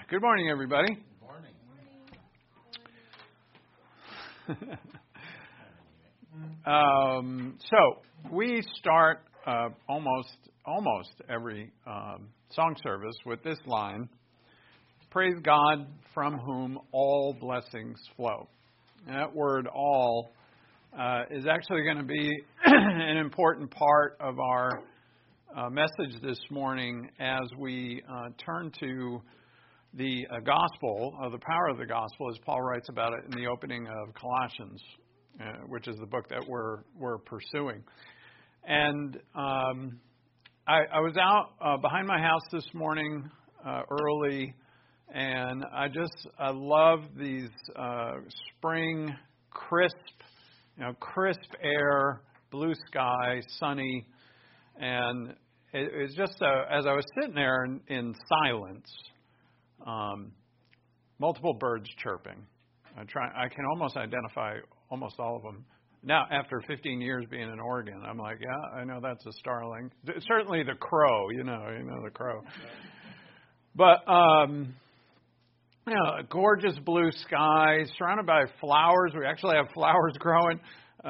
Good morning, everybody. Good morning. So we start almost every song service with this line: "Praise God, from whom all blessings flow." And that word "all" is actually going to be an important part of our message this morning as we turn to the gospel, the power of the gospel, as Paul writes about it in the opening of Colossians, which is the book that we're pursuing. And I was out behind my house this morning early, and I love these spring crisp air, blue sky, sunny, and it's just as I was sitting there in silence. Multiple birds chirping. I can almost identify almost all of them. Now, after 15 years being in Oregon, I'm like, yeah, I know that's a starling. Certainly the crow, you know the crow. But, a gorgeous blue sky, surrounded by flowers. We actually have flowers growing,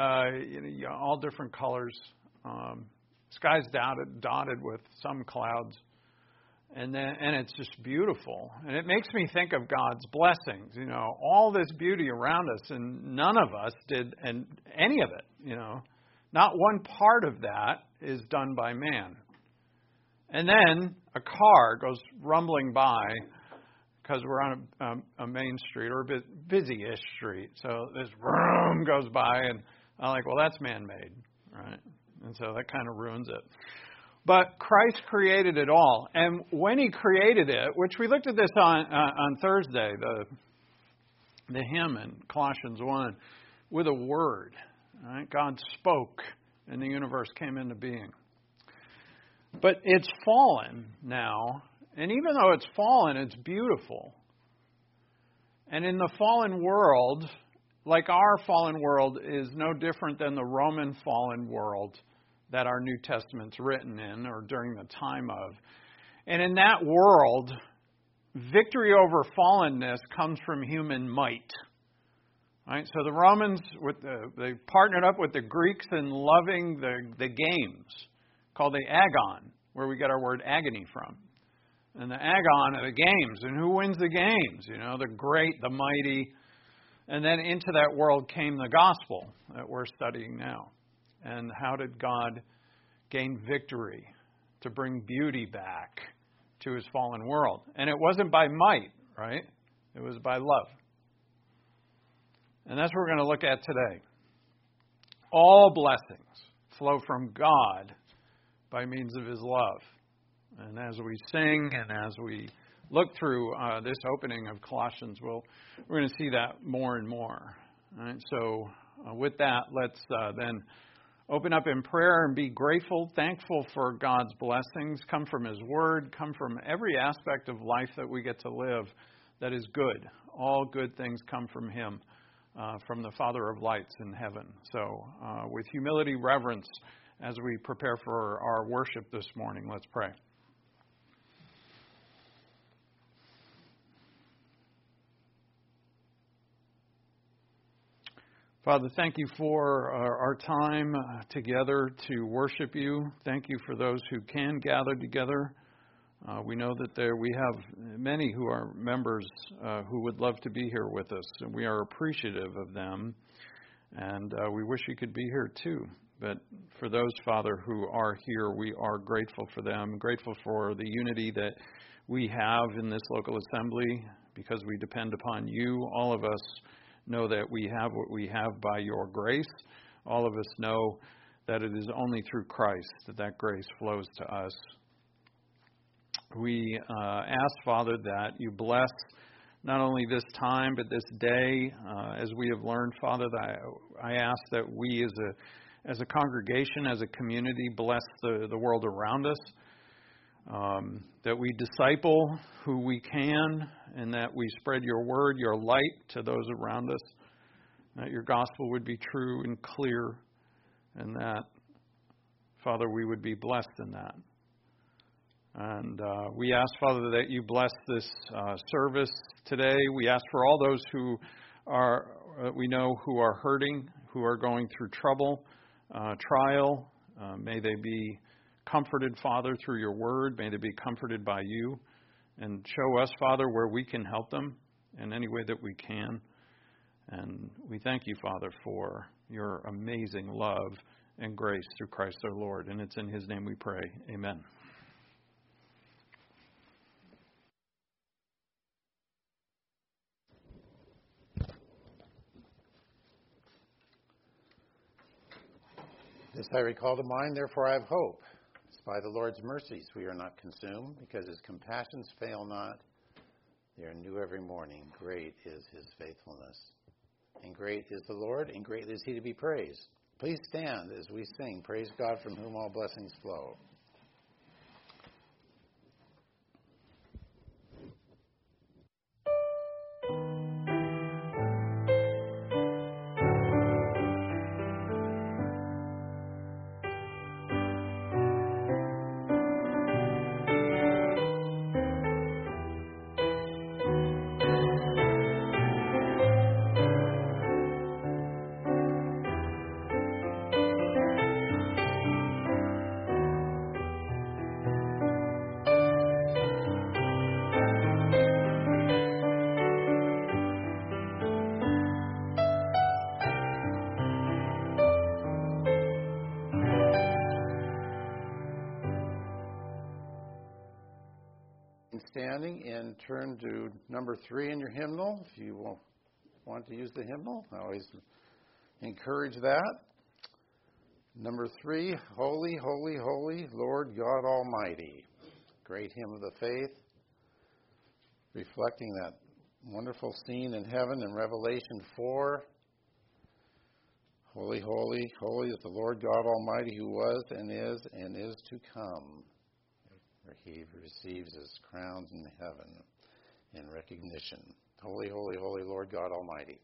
all different colors. Sky's dotted with some clouds. And it's just beautiful. And it makes me think of God's blessings, all this beauty around us, and none of us did any of it, Not one part of that is done by man. And then a car goes rumbling by because we're on a main street or a bit busy-ish street. So this vroom goes by, and I'm like, well, that's man-made, right? And so that kind of ruins it. But Christ created it all. And when he created it, which we looked at this on Thursday, the hymn in Colossians 1, with a word. Right? God spoke and the universe came into being. But it's fallen now. And even though it's fallen, it's beautiful. And in the fallen world, like our fallen world is no different than the Roman fallen world that our New Testament's written in, or during the time of. And in that world, victory over fallenness comes from human might. Right? So the Romans, they partnered up with the Greeks in loving the games, called the agon, where we get our word agony from. And the agon of the games. And who wins the games? The great, the mighty. And then into that world came the gospel that we're studying now. And how did God gain victory to bring beauty back to his fallen world? And it wasn't by might, right? It was by love. And that's what we're going to look at today. All blessings flow from God by means of his love. And as we sing and as we look through this opening of Colossians, we're going to see that more and more. All right? So with that, let's then open up in prayer and be grateful, thankful for God's blessings. Come from his word, come from every aspect of life that we get to live that is good. All good things come from him, from the Father of lights in heaven. So with humility, reverence, as we prepare for our worship this morning, let's pray. Father, thank you for our time together to worship you. Thank you for those who can gather together. We know that we have many who are members who would love to be here with us, and we are appreciative of them. And we wish you could be here too. But for those, Father, who are here, we are grateful for them, grateful for the unity that we have in this local assembly because we depend upon you. All of us know that we have what we have by your grace. All of us know that it is only through Christ that grace flows to us. We ask, Father, that you bless not only this time, but this day. As we have learned, Father, that I ask that we as a congregation, as a community, bless the world around us. That we disciple who we can, and that we spread your word, your light to those around us, that your gospel would be true and clear, and that, Father, we would be blessed in that. And we ask, Father, that you bless this service today. We ask for all those who are, we know, who are hurting, who are going through trouble, trial. May they be comforted, Father, through your word. May they be comforted by you. And show us, Father, where we can help them in any way that we can. And we thank you, Father, for your amazing love and grace through Christ our Lord. And it's in his name we pray. Amen. This I recall to mind, therefore I have hope. It's by the Lord's mercies we are not consumed, because his compassions fail not. They are new every morning. Great is his faithfulness. And great is the Lord, and greatly is he to be praised. Please stand as we sing, Praise God from whom all blessings flow. Standing and turn to number 3 in your hymnal. If you want to use the hymnal, I always encourage that. Number 3, Holy, Holy, Holy, Lord God Almighty. Great hymn of the faith, reflecting that wonderful scene in heaven in Revelation 4. Holy, holy, holy is the Lord God Almighty, who was and is to come. Where he receives his crowns in heaven in recognition. Holy, holy, holy, Lord God Almighty.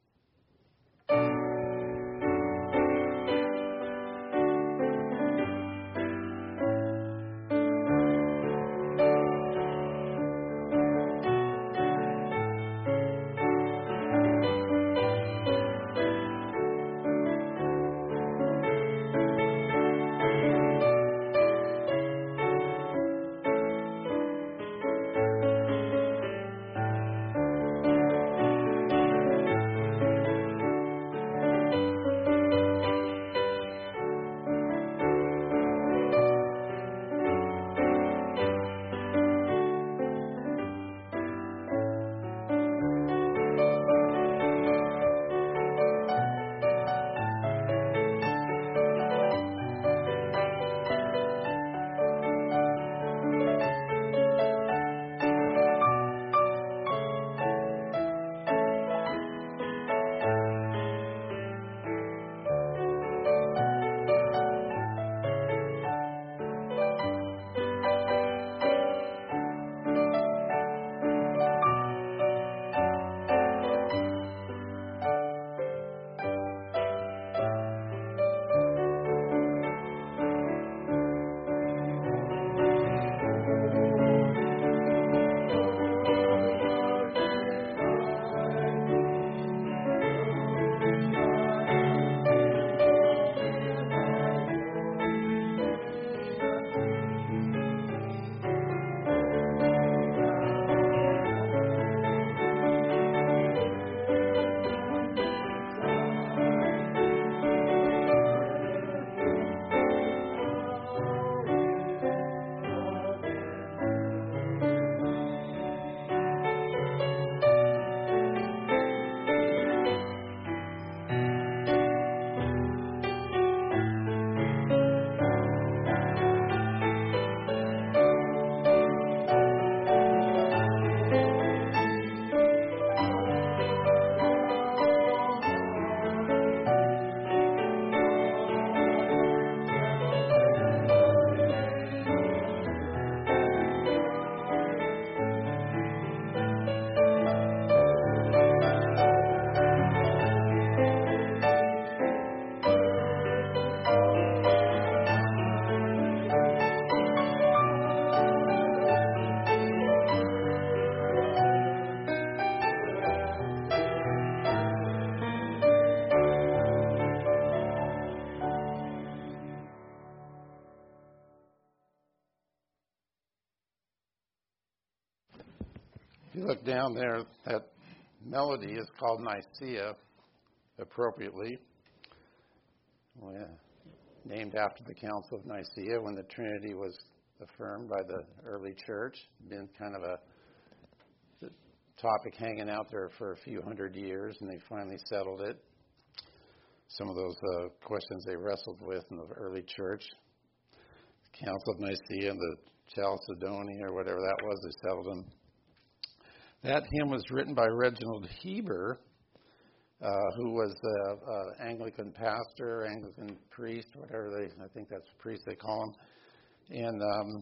If you look down there, that melody is called Nicaea, appropriately. Well, yeah, named after the Council of Nicaea when the Trinity was affirmed by the early church. Been kind of a topic hanging out there for a few hundred years, and they finally settled it. Some of those questions they wrestled with in the early church. The Council of Nicaea and the Chalcedony, or whatever that was, they settled them. That hymn was written by Reginald Heber, who was an Anglican pastor, Anglican priest, whatever I think that's priest they call him. In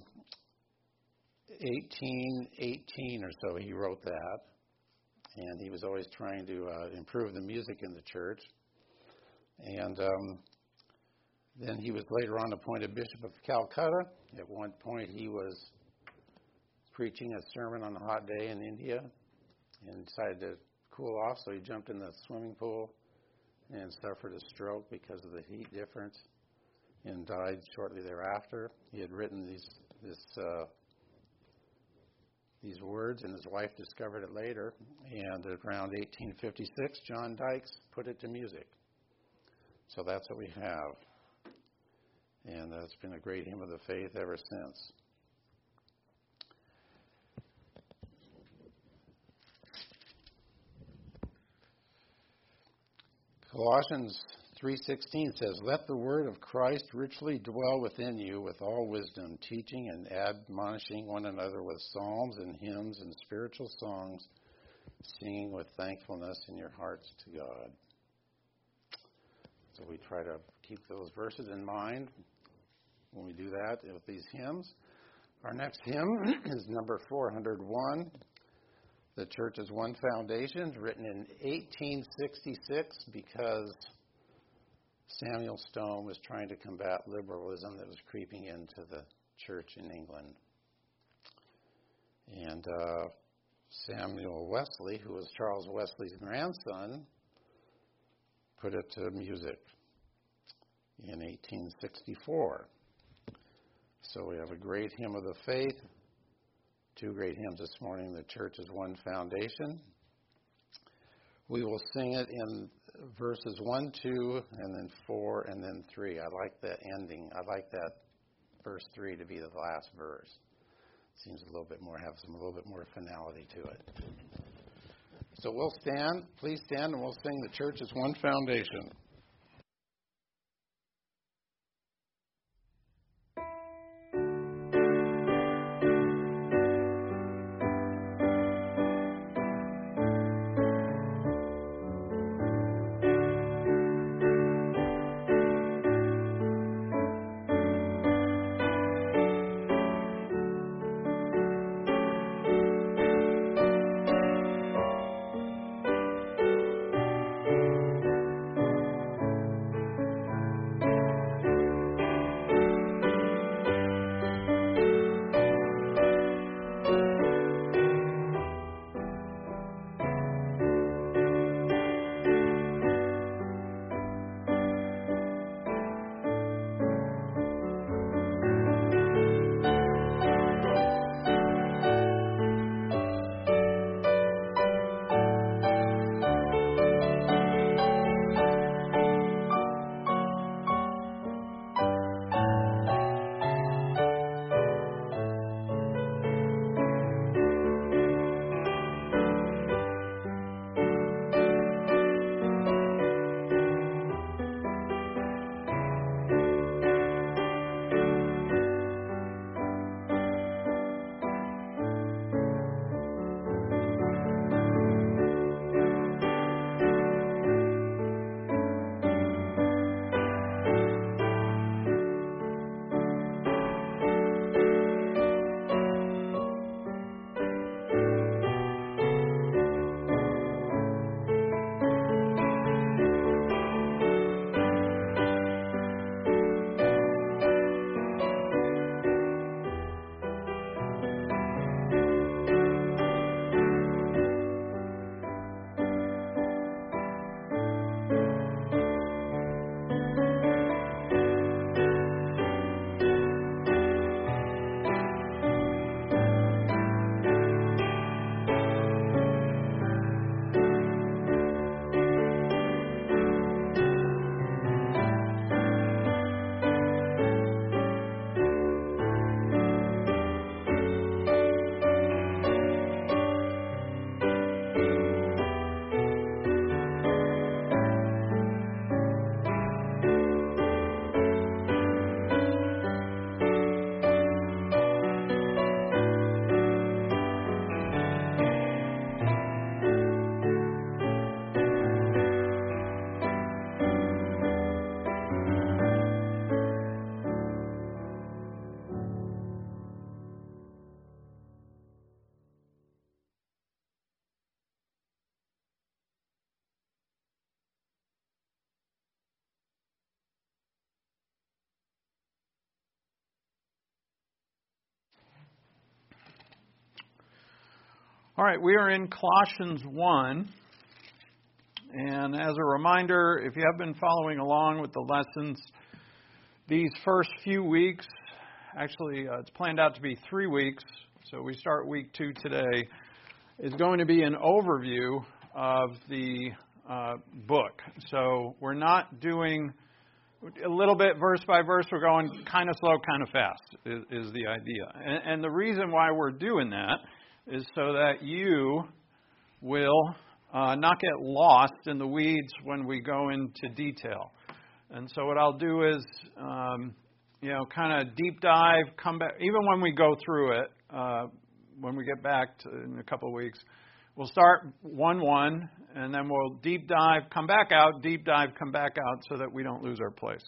1818 or so, he wrote that. And he was always trying to improve the music in the church. And then he was later on appointed Bishop of Calcutta. At one point, he was preaching a sermon on a hot day in India and decided to cool off, so he jumped in the swimming pool and suffered a stroke because of the heat difference and died shortly thereafter. He had written these words, and his wife discovered it later. And around 1856, John Dykes put it to music. So that's what we have. And that's been a great hymn of the faith ever since. Colossians 3:16 says, "Let the word of Christ richly dwell within you with all wisdom, teaching and admonishing one another with psalms and hymns and spiritual songs, singing with thankfulness in your hearts to God." So we try to keep those verses in mind when we do that with these hymns. Our next hymn is number 401. The Church's One Foundation, written in 1866 because Samuel Stone was trying to combat liberalism that was creeping into the church in England. And Samuel Wesley, who was Charles Wesley's grandson, put it to music in 1864. So we have a great hymn of the faith. Two great hymns this morning, The Church's One Foundation. We will sing it in verses 1, 2, and then 4, and then 3. I like the ending. I like that verse 3 to be the last verse. Seems a little bit more, have a little bit more finality to it. So we'll stand. Please stand, and we'll sing The Church's One Foundation. All right, we are in Colossians 1. And as a reminder, if you have been following along with the lessons, these first few weeks, actually it's planned out to be 3 weeks, so we start week 2 today, is going to be an overview of the book. So we're not doing a little bit verse by verse. We're going kind of slow, kind of fast is the idea. And the reason why we're doing that is so that you will not get lost in the weeds when we go into detail. And so what I'll do is, kind of deep dive, come back, even when we go through it, when we get back in a couple of weeks, we'll start 1-1, and then we'll deep dive, come back out, deep dive, come back out, so that we don't lose our place.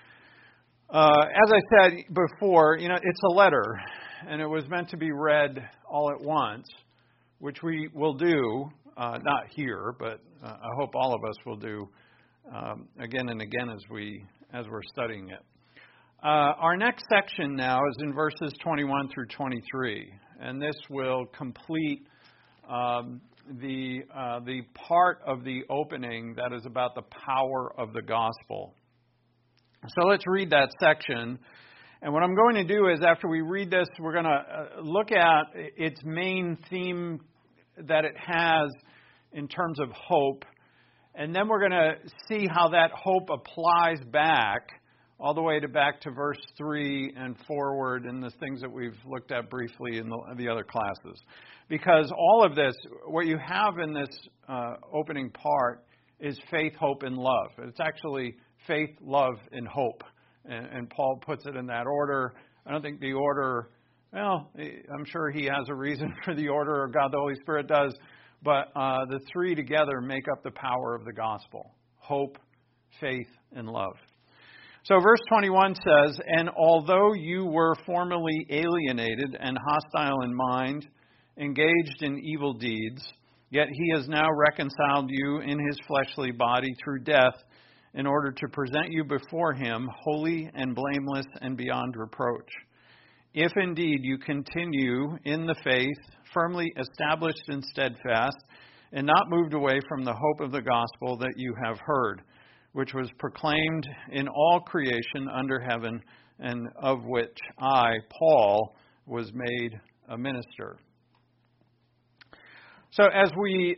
As I said before, it's a letter, and it was meant to be read all at once, which we will do. Not here, but I hope all of us will do again and again as we're studying it. Our next section now is in verses 21 through 23, and this will complete the part of the opening that is about the power of the gospel. So let's read that section. And what I'm going to do is, after we read this, we're going to look at its main theme that it has in terms of hope. And then we're going to see how that hope applies back, all the way back to verse 3 and forward, and the things that we've looked at briefly in the other classes. Because all of this, what you have in this opening part is faith, hope, and love. It's actually faith, love, and hope. And Paul puts it in that order. I don't think the order, well, I'm sure he has a reason for the order, or God the Holy Spirit does. But the three together make up the power of the gospel: hope, faith, and love. So verse 21 says, "And although you were formerly alienated and hostile in mind, engaged in evil deeds, yet he has now reconciled you in his fleshly body through death, in order to present you before him holy and blameless and beyond reproach. If indeed you continue in the faith, firmly established and steadfast, and not moved away from the hope of the gospel that you have heard, which was proclaimed in all creation under heaven, and of which I, Paul, was made a minister." So as we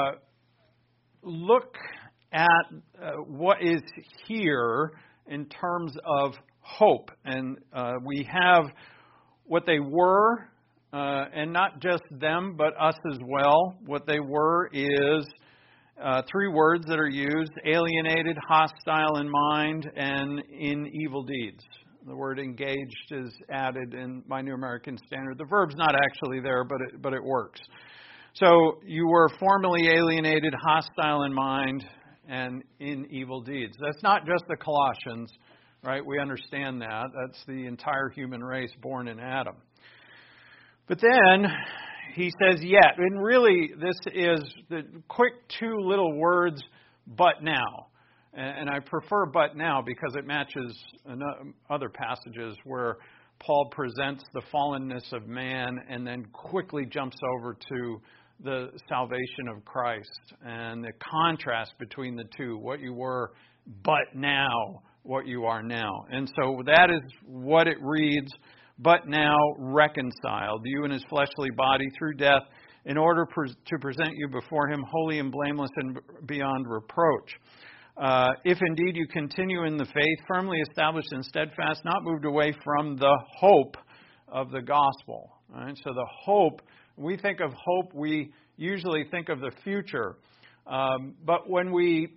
look at what is here in terms of hope, and we have what they were, and not just them, but us as well. What they were is 3 words that are used: alienated, hostile in mind, and in evil deeds. The word engaged is added in my New American Standard. The verb's not actually there, but it works. So you were formerly alienated, hostile in mind, and in evil deeds. That's not just the Colossians, right? We understand that. That's the entire human race born in Adam. But then he says yet, and really this is the quick 2 little words, but now. And I prefer but now because it matches other passages where Paul presents the fallenness of man and then quickly jumps over to the salvation of Christ and the contrast between the two, what you were, but now what you are now. And so that is what it reads: "But now reconciled, you in his fleshly body through death, in order to present you before him holy and blameless and beyond reproach. If indeed you continue in the faith, firmly established and steadfast, not moved away from the hope of the gospel." All right? So the hope, when we think of hope, we usually think of the future. But when we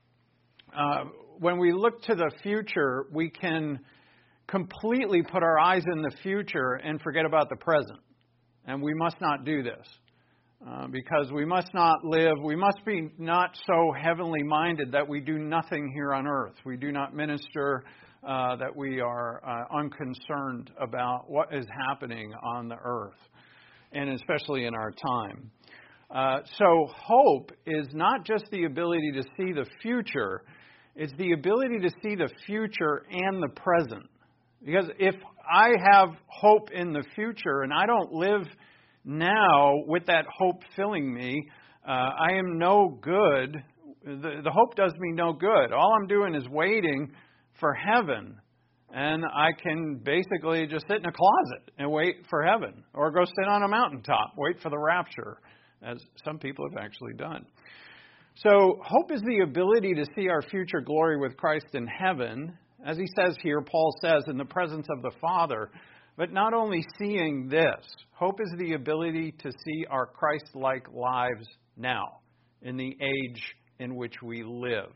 look to the future, we can completely put our eyes in the future and forget about the present. And we must not do this. Because we must not live, we must be not so heavenly minded that we do nothing here on earth. We do not minister, that we are unconcerned about what is happening on the earth, and especially in our time. So hope is not just the ability to see the future, it's the ability to see the future and the present. Because if I have hope in the future and I don't live now, with that hope filling me, I am no good. The hope does me no good. All I'm doing is waiting for heaven. And I can basically just sit in a closet and wait for heaven. Or go sit on a mountaintop, wait for the rapture, as some people have actually done. So hope is the ability to see our future glory with Christ in heaven. As he says here, Paul says, in the presence of the Father. But not only seeing this, hope is the ability to see our Christ-like lives now, in the age in which we live.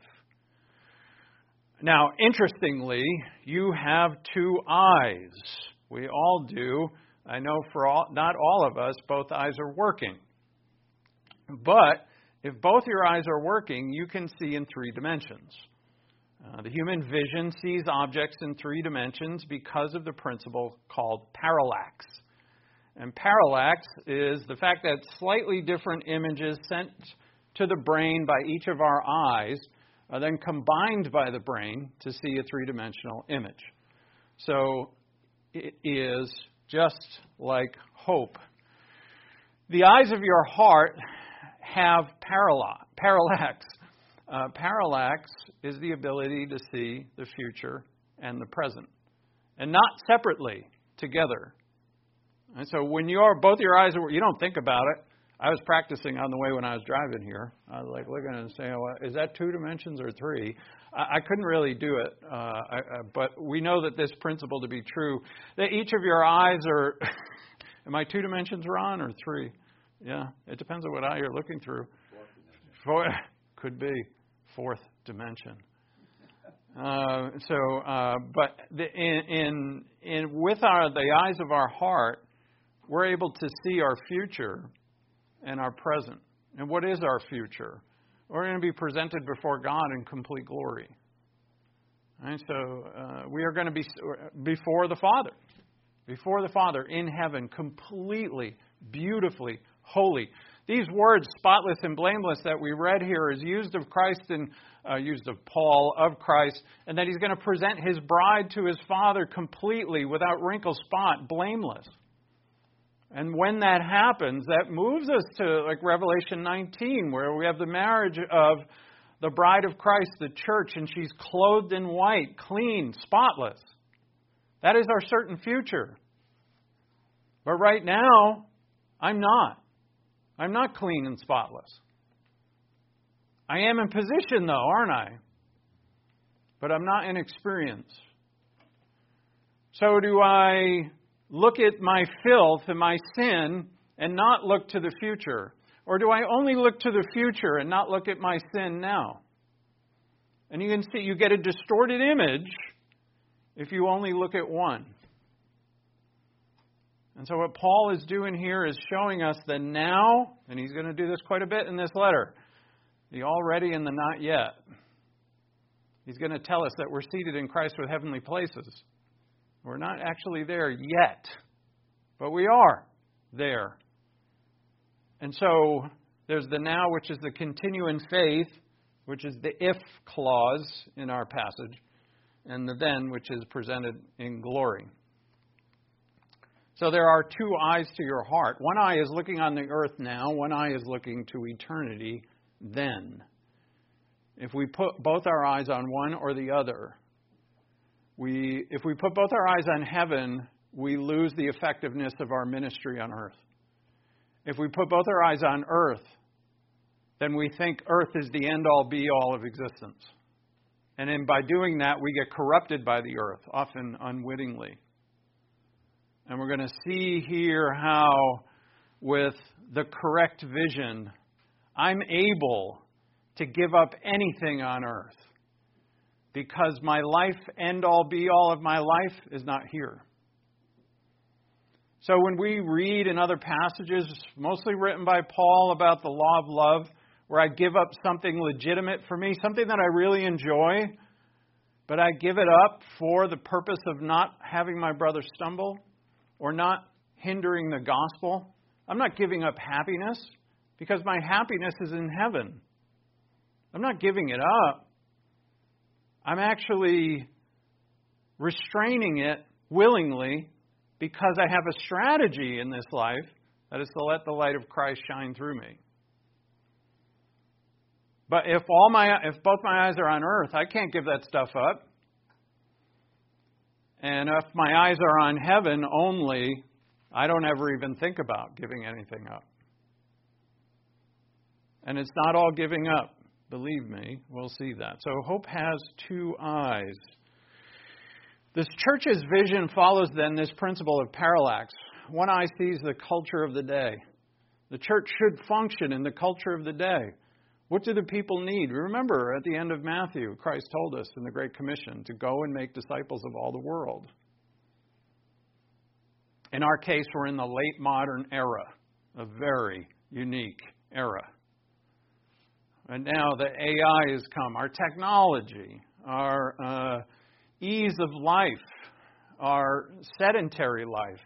Now, interestingly, you have two eyes. We all do. I know not all of us, both eyes are working. But if both your eyes are working, you can see in three dimensions. The human vision sees objects in three dimensions because of the principle called parallax. And parallax is the fact that slightly different images sent to the brain by each of our eyes are then combined by the brain to see a three-dimensional image. So it is just like hope. The eyes of your heart have parallax. Parallax is the ability to see the future and the present, and not separately, together. And so when both your eyes are, you don't think about it. I was practicing on the way when I was driving here. I was like looking and saying, well, is that 2 dimensions or 3? I couldn't really do it, but we know that this principle to be true, that each of your eyes are, am I 2 dimensions, Ron, or 3? Yeah, it depends on what eye you're looking through. Could be 4th dimension. But with the eyes of our heart, we're able to see our future and our present. And what is our future? We're going to be presented before God in complete glory. Right? So we are going to be before the Father in heaven, completely, beautifully, holy. These words, spotless and blameless, that we read here is used of Christ and used of Paul, of Christ, and that he's going to present his bride to his Father completely, without wrinkle, spot, blameless. And when that happens, that moves us to like Revelation 19, where we have the marriage of the bride of Christ, the church, and she's clothed in white, clean, spotless. That is our certain future. But right now, I'm not. I'm not clean and spotless. I am in position, though, aren't I? But I'm not in experience. So do I look at my filth and my sin and not look to the future? Or do I only look to the future and not look at my sin now? And you can see you get a distorted image if you only look at one. And so what Paul is doing here is showing us the now, and he's going to do this quite a bit in this letter, the already and the not yet. He's going to tell us that we're seated in Christ with heavenly places. We're not actually there yet, but we are there. And so there's the now, which is the continue in faith, which is the if clause in our passage, and the then, which is presented in glory. So there are two eyes to your heart. One eye is looking on the earth now. One eye is looking to eternity then. If we put both our eyes on one or the other, if we put both our eyes on heaven, we lose the effectiveness of our ministry on earth. If we put both our eyes on earth, then we think earth is the end-all, be-all of existence. And then by doing that, we get corrupted by the earth, often unwittingly. And we're going to see here how, with the correct vision, I'm able to give up anything on earth because my life, end-all, be-all of my life, is not here. So when we read in other passages, mostly written by Paul, about the law of love, where I give up something legitimate for me, something that I really enjoy, but I give it up for the purpose of not having my brother stumble or not hindering the gospel, I'm not giving up happiness because my happiness is in heaven. I'm not giving it up. I'm actually restraining it willingly because I have a strategy in this life That is to let the light of Christ shine through me. But if both my eyes are on earth, I can't give that stuff up. And if my eyes are on heaven only, I don't ever even think about giving anything up. And it's not all giving up. Believe me, we'll see that. So hope has two eyes. This church's vision follows then this principle of parallax. One eye sees the culture of the day. The church should function in the culture of the day. What do the people need? Remember, at the end of Matthew, Christ told us in the Great Commission to go and make disciples of all the world. In our case, we're in the late modern era, a very unique era. And now the AI has come, our technology, our ease of life, our sedentary life,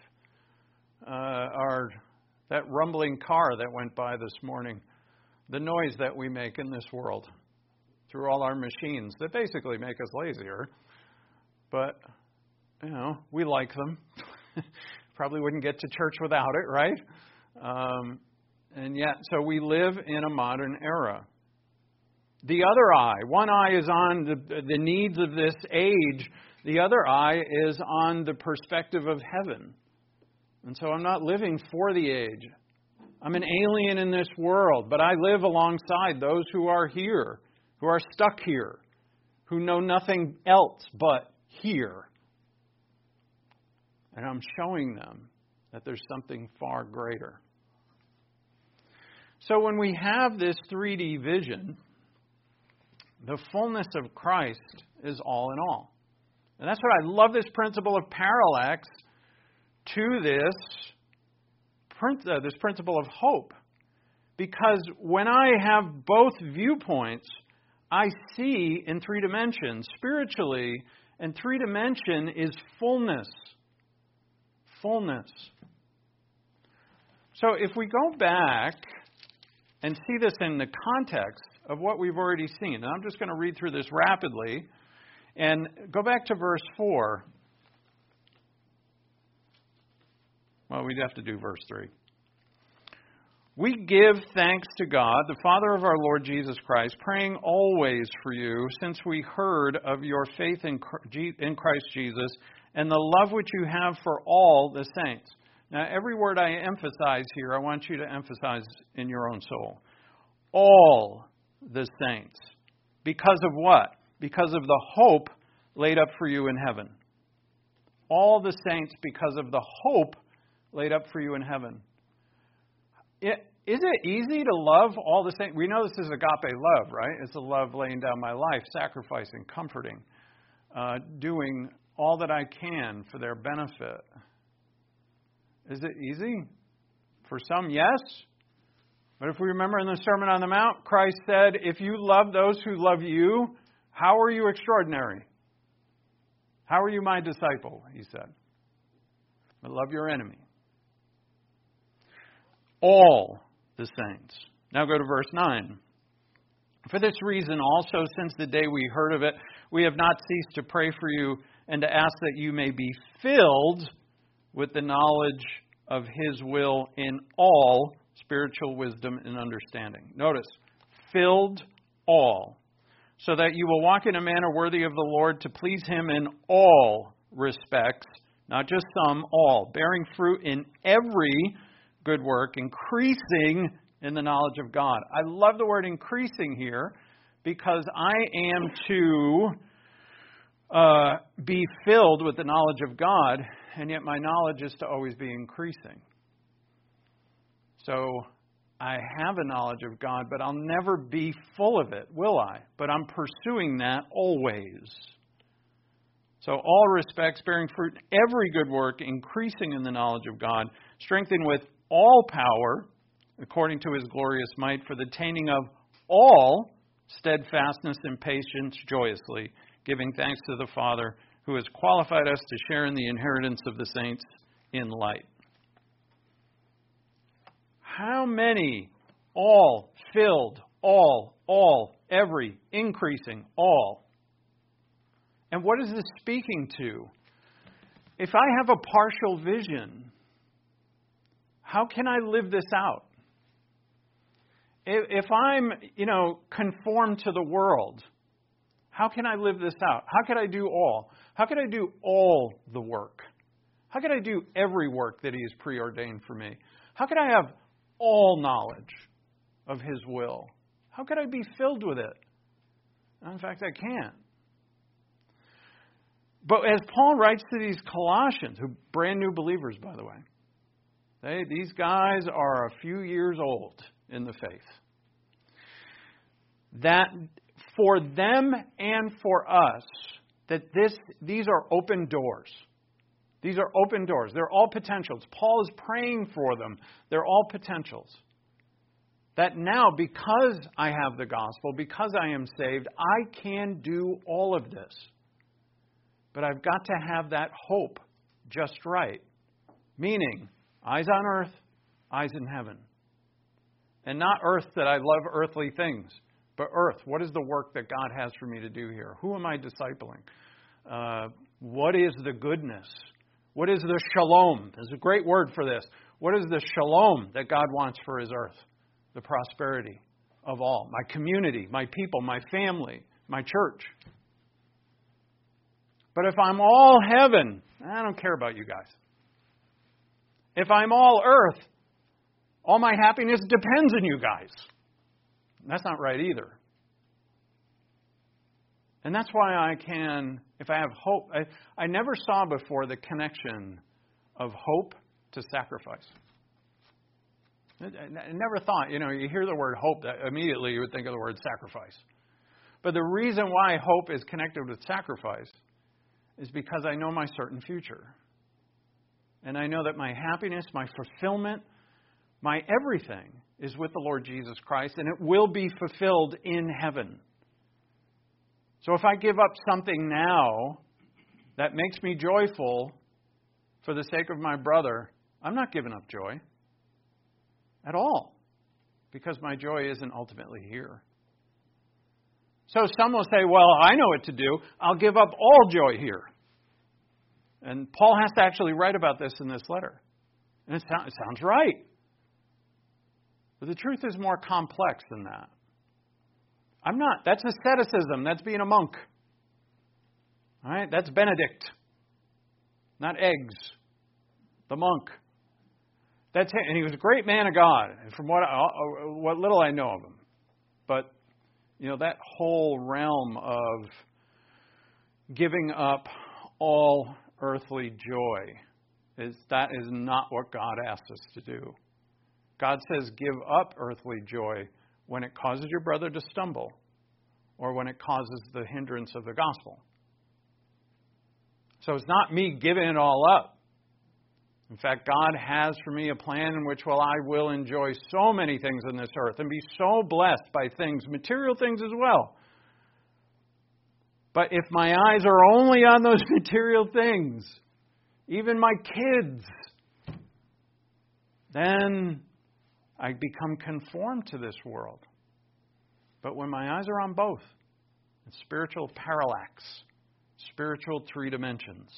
that rumbling car that went by this morning, the noise that we make in this world through all our machines that basically make us lazier. But, we like them. Probably wouldn't get to church without it, right? And yet, so we live in a modern era. The other eye, one eye is on the needs of this age. The other eye is on the perspective of heaven. And so I'm not living for the age. I'm an alien in this world, but I live alongside those who are here, who are stuck here, who know nothing else but here. And I'm showing them that there's something far greater. So when we have this 3D vision, the fullness of Christ is all in all. And that's what I love, this principle of parallax to this principle of hope. Because when I have both viewpoints, I see in three dimensions. Spiritually, and three dimension is fullness. Fullness. So if we go back and see this in the context of what we've already seen, and I'm just going to read through this rapidly, and go back to verse 4. Well, we'd have to do verse 3. We give thanks to God, the Father of our Lord Jesus Christ, praying always for you, since we heard of your faith in Christ Jesus and the love which you have for all the saints. Now, every word I emphasize here, I want you to emphasize in your own soul. All the saints. Because of what? Because of the hope laid up for you in heaven. All the saints because of the hope laid up for you in heaven. Is it easy to love all the saints? We know this is agape love, right? It's a love laying down my life, sacrificing, comforting, doing all that I can for their benefit. Is it easy? For some, yes. But if we remember in the Sermon on the Mount, Christ said, if you love those who love you, how are you extraordinary? How are you my disciple? He said. But love your enemy. All the saints. Now go to verse 9. For this reason also, since the day we heard of it, we have not ceased to pray for you and to ask that you may be filled with the knowledge of His will in all spiritual wisdom and understanding. Notice, filled all, so that you will walk in a manner worthy of the Lord to please Him in all respects, not just some, all, bearing fruit in every good work, increasing in the knowledge of God. I love the word increasing here because I am to be filled with the knowledge of God, and yet my knowledge is to always be increasing. So I have a knowledge of God, but I'll never be full of it, will I? But I'm pursuing that always. So all respects, bearing fruit, every good work, increasing in the knowledge of God, strengthened with all power, according to His glorious might, for the attaining of all steadfastness and patience joyously, giving thanks to the Father who has qualified us to share in the inheritance of the saints in light. How many? All, filled, all, every, increasing, all. And what is this speaking to? If I have a partial vision, how can I live this out? If I'm, conformed to the world, how can I live this out? How could I do all? How could I do all the work? How could I do every work that He has preordained for me? How could I have all knowledge of His will? How could I be filled with it? In fact, I can't. But as Paul writes to these Colossians, who brand new believers, by the way, these guys are a few years old in the faith. That for them and for us, that these are open doors. These are open doors. They're all potentials. Paul is praying for them. They're all potentials. That now, because I have the gospel, because I am saved, I can do all of this. But I've got to have that hope just right. Meaning, eyes on earth, eyes in heaven. And not earth that I love earthly things, but earth. What is the work that God has for me to do here? Who am I discipling? What is the goodness? What is the shalom? There's a great word for this. What is the shalom that God wants for His earth? The prosperity of all. My community, my people, my family, my church. But if I'm all heaven, I don't care about you guys. If I'm all earth, all my happiness depends on you guys. That's not right either. And that's why I can, if I have hope, I never saw before the connection of hope to sacrifice. I never thought, you hear the word hope, that immediately you would think of the word sacrifice. But the reason why hope is connected with sacrifice is because I know my certain future. And I know that my happiness, my fulfillment, my everything is with the Lord Jesus Christ, and it will be fulfilled in heaven. So if I give up something now that makes me joyful for the sake of my brother, I'm not giving up joy at all, because my joy isn't ultimately here. So some will say, well, I know what to do. I'll give up all joy here. And Paul has to actually write about this in this letter. And it sounds right. But the truth is more complex than that. I'm not. That's asceticism. That's being a monk. All right? That's Benedict. Not eggs. The monk. That's him. And he was a great man of God, from what little I know of him. But, that whole realm of giving up all earthly joy, that is not what God asks us to do. God says give up earthly joy when it causes your brother to stumble or when it causes the hindrance of the gospel. So it's not me giving it all up. In fact, God has for me a plan in which I will enjoy so many things on this earth and be so blessed by things, material things as well. But if my eyes are only on those material things, even my kids, then I become conformed to this world. But when my eyes are on both, it's spiritual parallax, spiritual three dimensions.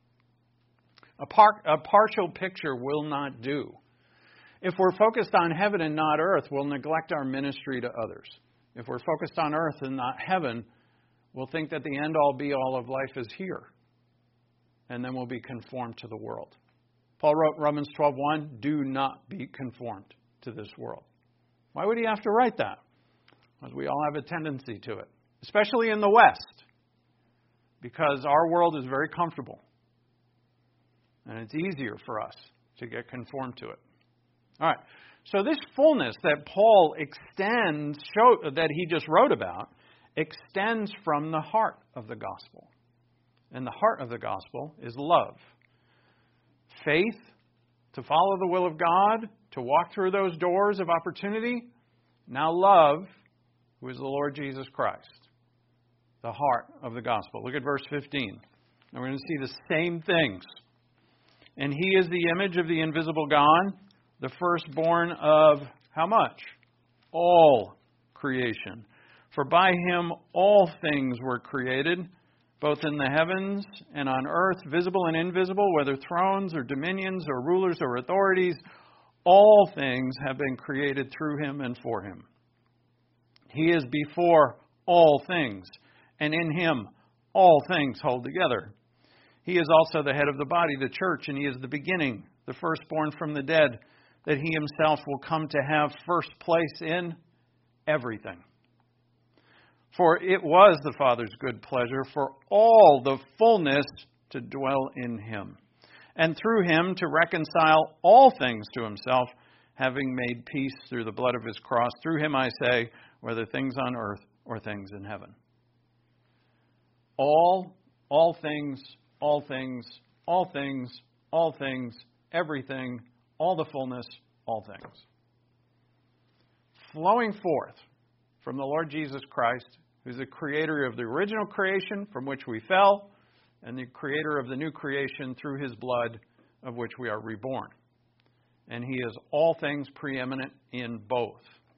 A partial picture will not do. If we're focused on heaven and not earth, we'll neglect our ministry to others. If we're focused on earth and not heaven, we'll think that the end-all, be-all of life is here. And then we'll be conformed to the world. Paul wrote Romans 12:1, do not be conformed to this world. Why would he have to write that? Because we all have a tendency to it, especially in the West, because our world is very comfortable. And it's easier for us to get conformed to it. All right. So this fullness that Paul that he just wrote about, extends from the heart of the gospel. And the heart of the gospel is love. Faith, to follow the will of God, to walk through those doors of opportunity. Now love, who is the Lord Jesus Christ. The heart of the gospel. Look at verse 15. And we're going to see the same things. And He is the image of the invisible God, the firstborn of how much? All creation. For by Him all things were created, both in the heavens and on earth, visible and invisible, whether thrones or dominions or rulers or authorities. all things have been created through him and for him. He is before all things, and in him all things hold together. He is also the head of the body, the church, and he is the beginning, the firstborn from the dead, that he himself will come to have first place in everything. For it was the Father's good pleasure for all the fullness to dwell in him, and through him to reconcile all things to himself, having made peace through the blood of his cross. Through him, I say, whether things on earth or things in heaven. All things, all things, all things, all things, everything, all the fullness, all things. Flowing forth from the Lord Jesus Christ, who's the creator of the original creation from which we fell, and the creator of the new creation through his blood, of which we are reborn. And he is all things preeminent in both.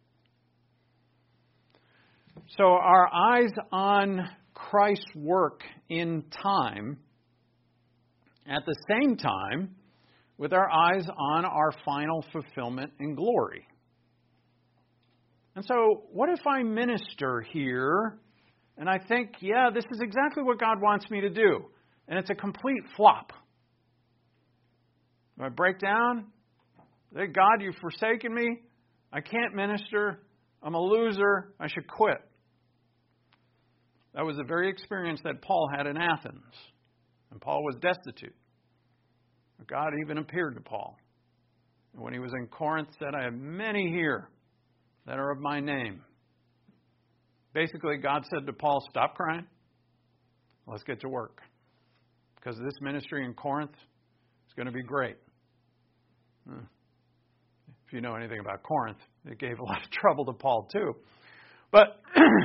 So our eyes on Christ's work in time, at the same time, with our eyes on our final fulfillment in glory. And so, what if I minister here, and I think, yeah, this is exactly what God wants me to do, and it's a complete flop? Do I break down? Say, God, you've forsaken me. I can't minister. I'm a loser. I should quit. That was the very experience that Paul had in Athens. And Paul was destitute. God even appeared to Paul. And when he was in Corinth, said, I have many here that are of my name. Basically, God said to Paul, stop crying. Let's get to work. Because this ministry in Corinth is going to be great. If you know anything about Corinth, it gave a lot of trouble to Paul too. But,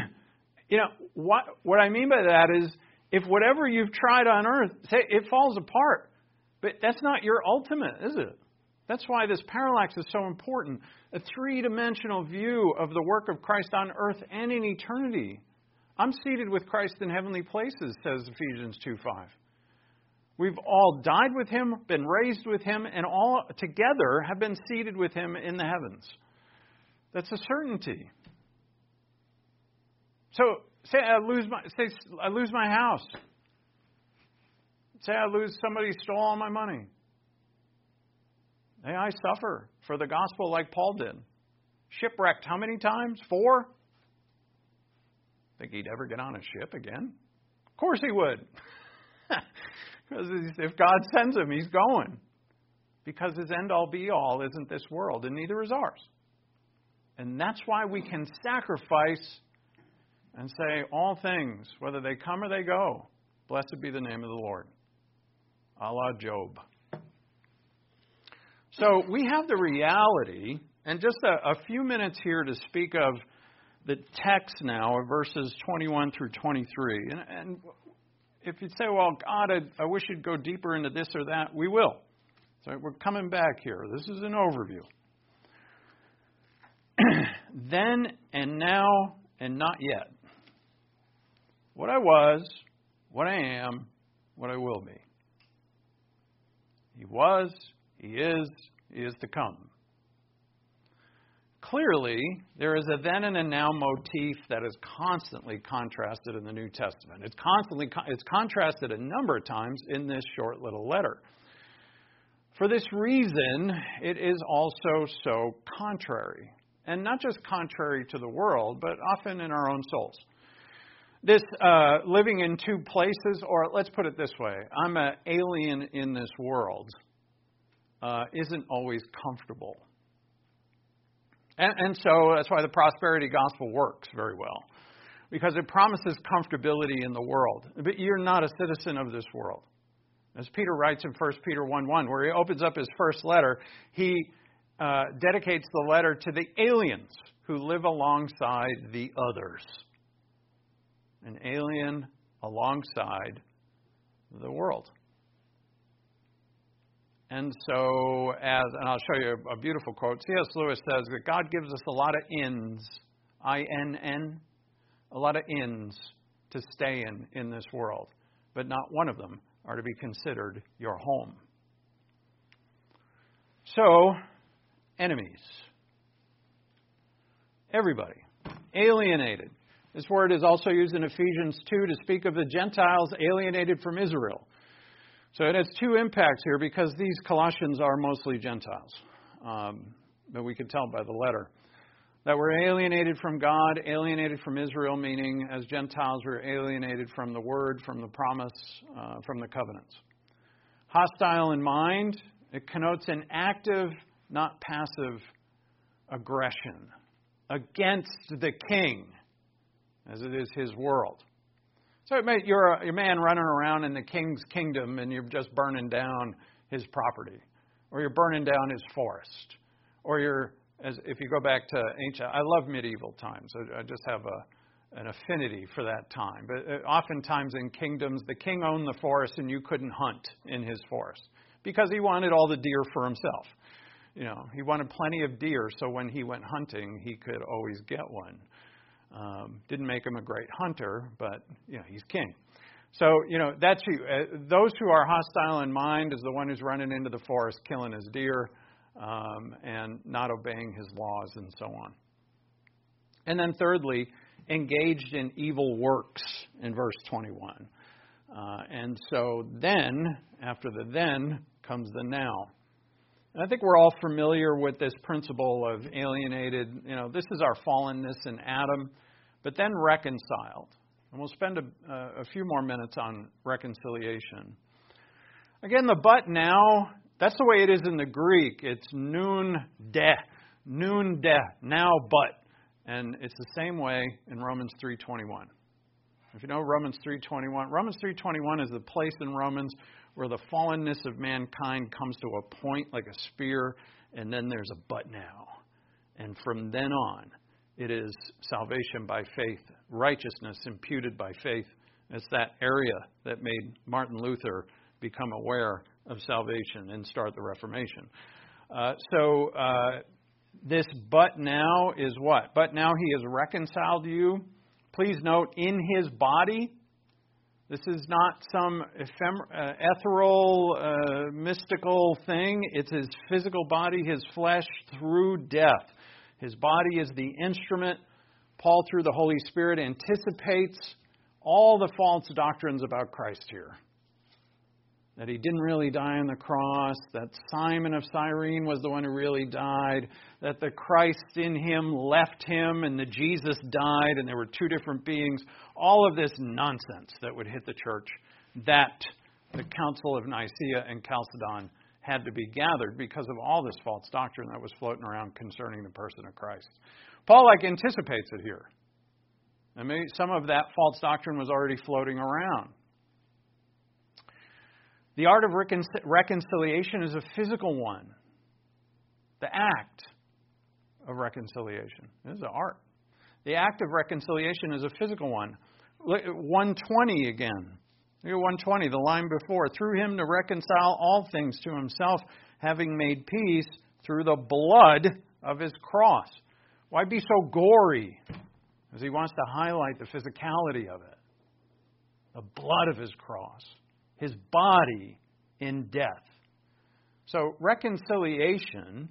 what I mean by that is, if whatever you've tried on earth, say it falls apart, but that's not your ultimate, is it? That's why this parallax is so important. A three-dimensional view of the work of Christ on earth and in eternity. I'm seated with Christ in heavenly places, says Ephesians 2:5. We've all died with him, been raised with him, and all together have been seated with him in the heavens. That's a certainty. So, say I lose my house. Say somebody stole all my money. Hey, I suffer for the gospel like Paul did. Shipwrecked how many times? 4? Think he'd ever get on a ship again? Of course he would. Because if God sends him, he's going. Because his end-all be-all isn't this world, and neither is ours. And that's why we can sacrifice and say, all things, whether they come or they go, blessed be the name of the Lord. A la Job. So we have the reality, and just a few minutes here to speak of the text now of verses 21 through 23. And if you'd say, well, God, I wish you'd go deeper into this or that, we will. So we're coming back here. This is an overview. Then and now and not yet. What I was, what I am, what I will be. He was, he is to come. Clearly, there is a then and a now motif that is constantly contrasted in the New Testament. It's contrasted a number of times in this short little letter. For this reason, it is also so contrary. And not just contrary to the world, but often in our own souls. This living in two places, or let's put it this way, I'm an alien in this world, isn't always comfortable. And so that's why the prosperity gospel works very well. Because it promises comfortability in the world. But you're not a citizen of this world. As Peter writes in 1 Peter 1:1, where he opens up his first letter, he dedicates the letter to the aliens who live alongside the others. An alien alongside the world. And so, and I'll show you a beautiful quote. C.S. Lewis says that God gives us a lot of inns, I-N-N, a lot of inns to stay in this world. But not one of them are to be considered your home. So, enemies. Everybody. Alienated. This word is also used in Ephesians 2 to speak of the Gentiles alienated from Israel. So it has two impacts here because these Colossians are mostly Gentiles. But we can tell by the letter that we're alienated from God, alienated from Israel, meaning as Gentiles we're alienated from the word, from the promise, from the covenants. Hostile in mind, it connotes an active, not passive aggression against the king, as it is his world. So you're a man running around in the king's kingdom and you're just burning down his property, or you're burning down his forest, or if you go back to ancient, I love medieval times. I just have an affinity for that time. But oftentimes in kingdoms, the king owned the forest and you couldn't hunt in his forest because he wanted all the deer for himself. You know, he wanted plenty of deer, so when he went hunting, he could always get one. Didn't make him a great hunter, but he's king. So that's those who are hostile in mind is the one who's running into the forest, killing his deer, and not obeying his laws, and so on. And then thirdly, engaged in evil works in verse 21. And so then, after the then, comes the now. And I think we're all familiar with this principle of alienated. This is our fallenness in Adam, but then reconciled. And we'll spend a few more minutes on reconciliation. Again, the but now, that's the way it is in the Greek. It's nun de, now but. And it's the same way in Romans 3:21. If you know Romans 3:21 is the place in Romans where the fallenness of mankind comes to a point like a spear, and then there's a but now. And from then on, it is salvation by faith, righteousness imputed by faith. It's that area that made Martin Luther become aware of salvation and start the Reformation. This but now is what? But now he has reconciled you. Please note, in his body. This is not some ethereal, mystical thing. It's his physical body, his flesh, through death. His body is the instrument. Paul, through the Holy Spirit, anticipates all the false doctrines about Christ here. That he didn't really die on the cross, that Simon of Cyrene was the one who really died, that the Christ in him left him and the Jesus died and there were two different beings. All of this nonsense that would hit the church, that the Council of Nicaea and Chalcedon had to be gathered because of all this false doctrine that was floating around concerning the person of Christ. Paul anticipates it here. And maybe some of that false doctrine was already floating around. The art of reconciliation is a physical one. The act of reconciliation is an art. The act of reconciliation is a physical one. Look at 120 again. Look at 120, the line before. Through him to reconcile all things to himself, having made peace through the blood of his cross. Why be so gory? Because he wants to highlight the physicality of it. The blood of his cross. His body in death. So reconciliation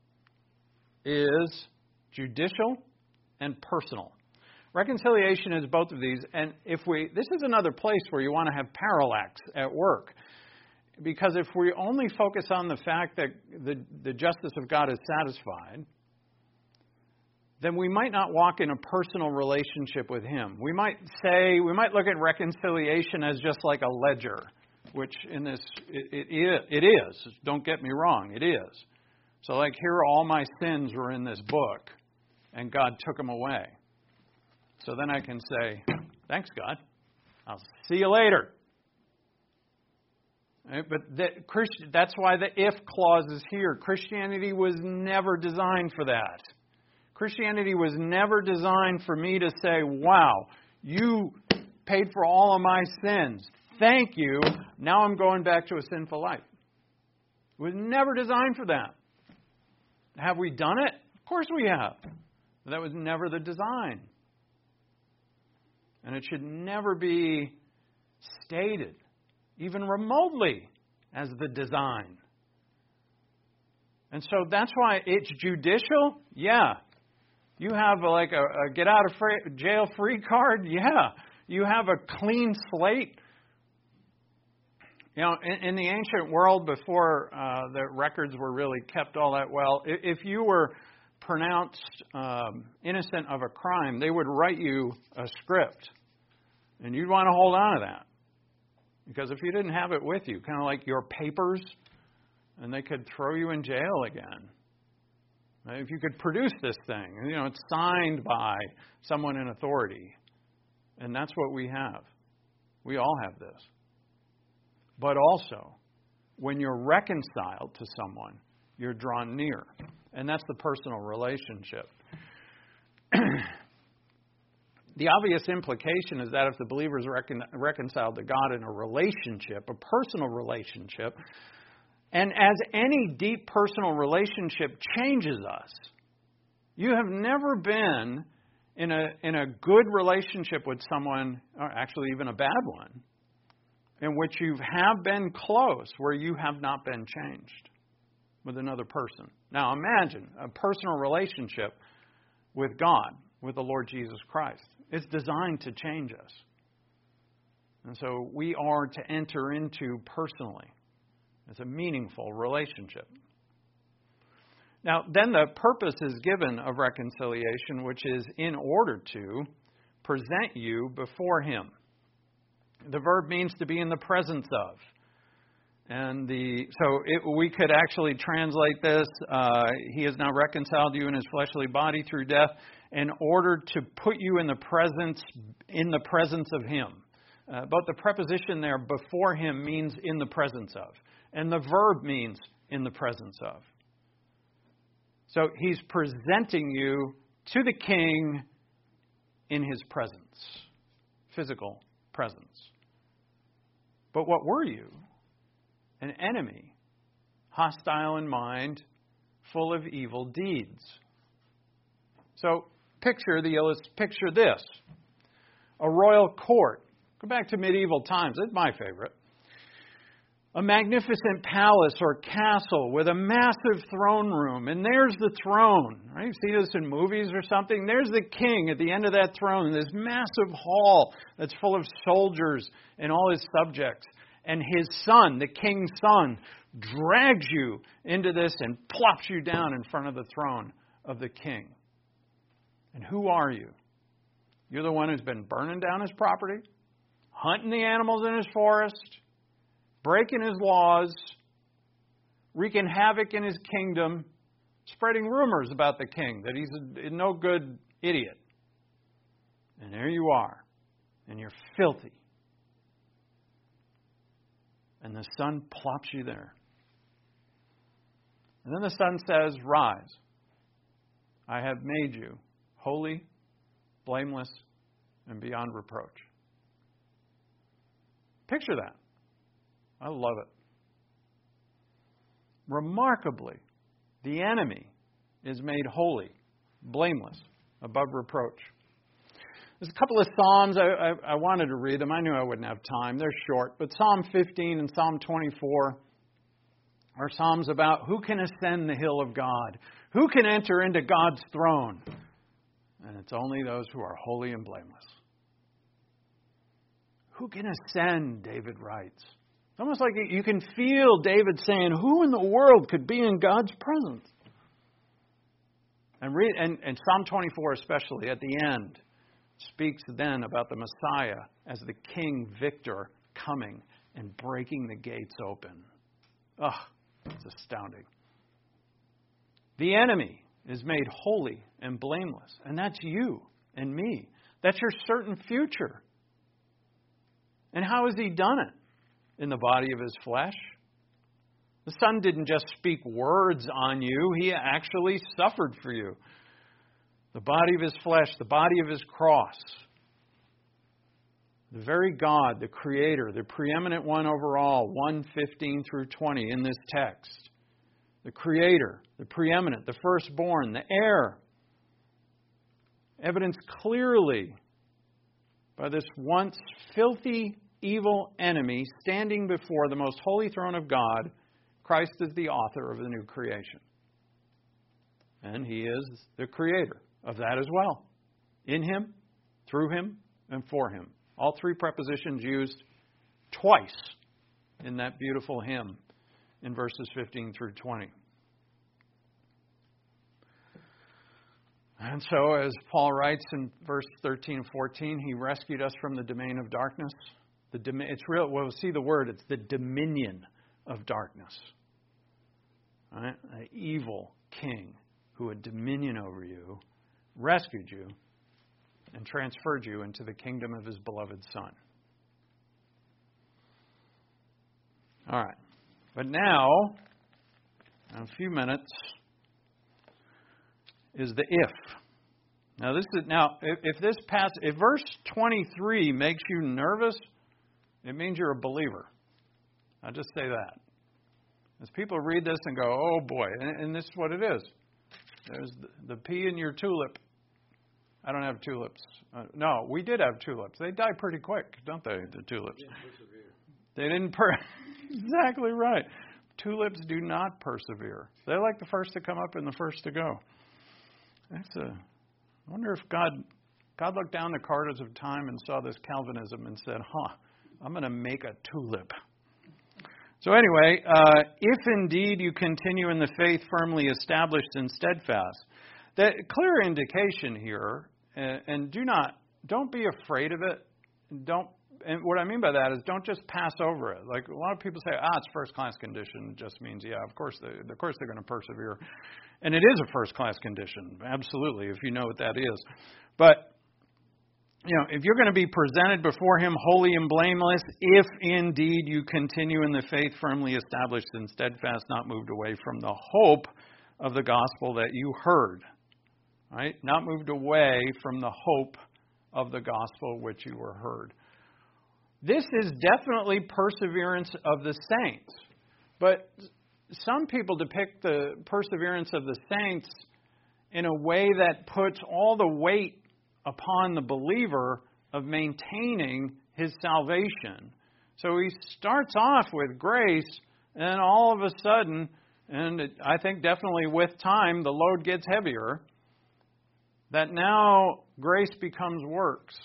is judicial and personal. Reconciliation is both of these. And this is another place where you want to have parallax at work. Because if we only focus on the fact that the justice of God is satisfied, then we might not walk in a personal relationship with him. We might look at reconciliation as just like a ledger, which in this, it is. Don't get me wrong, it is. So here all my sins were in this book, and God took them away. So then I can say, thanks, God. I'll see you later. But that's why the if clause is here. Christianity was never designed for that. Christianity was never designed for me to say, wow, you paid for all of my sins. Thank you. Now I'm going back to a sinful life. It was never designed for that. Have we done it? Of course we have. But that was never the design. And it should never be stated, even remotely, as the design. And so that's why it's judicial. Yeah. You have like a get out of jail free card. Yeah. You have a clean slate. You know, in the ancient world, before the records were really kept all that well, if you were pronounced innocent of a crime, they would write you a script. And you'd want to hold on to that. Because if you didn't have it with you, kind of like your papers, and they could throw you in jail again. If you could produce this thing, you know, it's signed by someone in authority. And that's what we have. We all have this. But also, when you're reconciled to someone, you're drawn near. And that's the personal relationship. The obvious implication is that if the believer is reconciled to God in a relationship, a personal relationship, and as any deep personal relationship changes us, you have never been in a good relationship with someone, or actually even a bad one, in which you have been close, where you have not been changed with another person. Now imagine a personal relationship with God, with the Lord Jesus Christ. It's designed to change us. And so we are to enter into personally. It's a meaningful relationship. Now, then the purpose is given of reconciliation, which is in order to present you before Him. The verb means to be in the presence of. And we could actually translate this, He has now reconciled you in His fleshly body through death in order to put you in the presence of Him. But the preposition there, before Him, means in the presence of. And the verb means in the presence of. So He's presenting you to the King in His presence. Physical presence. But what were you? An enemy, hostile in mind, full of evil deeds. So picture this. A royal court. Go back to medieval times. It's my favorite. A magnificent palace or castle with a massive throne room. And there's the throne. Right? You see this in movies or something? There's the king at the end of that throne. This massive hall that's full of soldiers and all his subjects. And his son, the king's son, drags you into this and plops you down in front of the throne of the king. And who are you? You're the one who's been burning down his property, hunting the animals in his forest, breaking his laws, wreaking havoc in his kingdom, spreading rumors about the king, that he's a no good idiot. And there you are, and you're filthy. And the Son plops you there. And then the Son says, rise. I have made you holy, blameless, and beyond reproach. Picture that. I love it. Remarkably, the enemy is made holy, blameless, above reproach. There's a couple of Psalms. I wanted to read them. I knew I wouldn't have time. They're short. But Psalm 15 and Psalm 24 are Psalms about who can ascend the hill of God? Who can enter into God's throne? And it's only those who are holy and blameless. Who can ascend, David writes. It's almost like you can feel David saying, who in the world could be in God's presence? And Psalm 24 especially, at the end, speaks then about the Messiah as the King Victor coming and breaking the gates open. It's astounding. The enemy is made holy and blameless. And that's you and me. That's your certain future. And how has He done it? In the body of His flesh. The Son didn't just speak words on you. He actually suffered for you. The body of His flesh, the body of His cross. The very God, the Creator, the preeminent one over all, 1:15 through 20 in this text. The Creator, the preeminent, the firstborn, the heir. Evidenced clearly by this once filthy, evil enemy standing before the most holy throne of God. Christ is the author of the new creation. And He is the creator of that as well. In Him, through Him, and for Him. All three prepositions used twice in that beautiful hymn in verses 15 through 20. And so, as Paul writes in verse 13 and 14, He rescued us from the domain of darkness. It's real. We'll see the word. It's the dominion of darkness. Right? An evil king who had dominion over you, rescued you, and transferred you into the kingdom of His beloved Son. All right. But now, in a few minutes, is the if. If verse 23 makes you nervous, it means you're a believer. I'll just say that. As people read this and go, oh boy, and this is what it is. There's the P in your tulip. I don't have tulips. No, we did have tulips. They die pretty quick, don't they, the tulips? They didn't Exactly right. Tulips do not persevere. They're like the first to come up and the first to go. I wonder if God looked down the corridors of time and saw this Calvinism and said, I'm going to make a tulip. So anyway, if indeed you continue in the faith firmly established and steadfast, the clear indication here, and don't be afraid of it. And what I mean by that is don't just pass over it. Like a lot of people say, it's first-class condition. It just means, of course they're going to persevere. And it is a first-class condition, absolutely, if you know what that is. But, if you're going to be presented before Him holy and blameless, if indeed you continue in the faith firmly established and steadfast, not moved away from the hope of the gospel that you heard. Right? Not moved away from the hope of the gospel which you were heard. This is definitely perseverance of the saints. But some people depict the perseverance of the saints in a way that puts all the weight upon the believer of maintaining his salvation. So he starts off with grace, and all of a sudden, I think definitely with time, the load gets heavier, that now grace becomes works.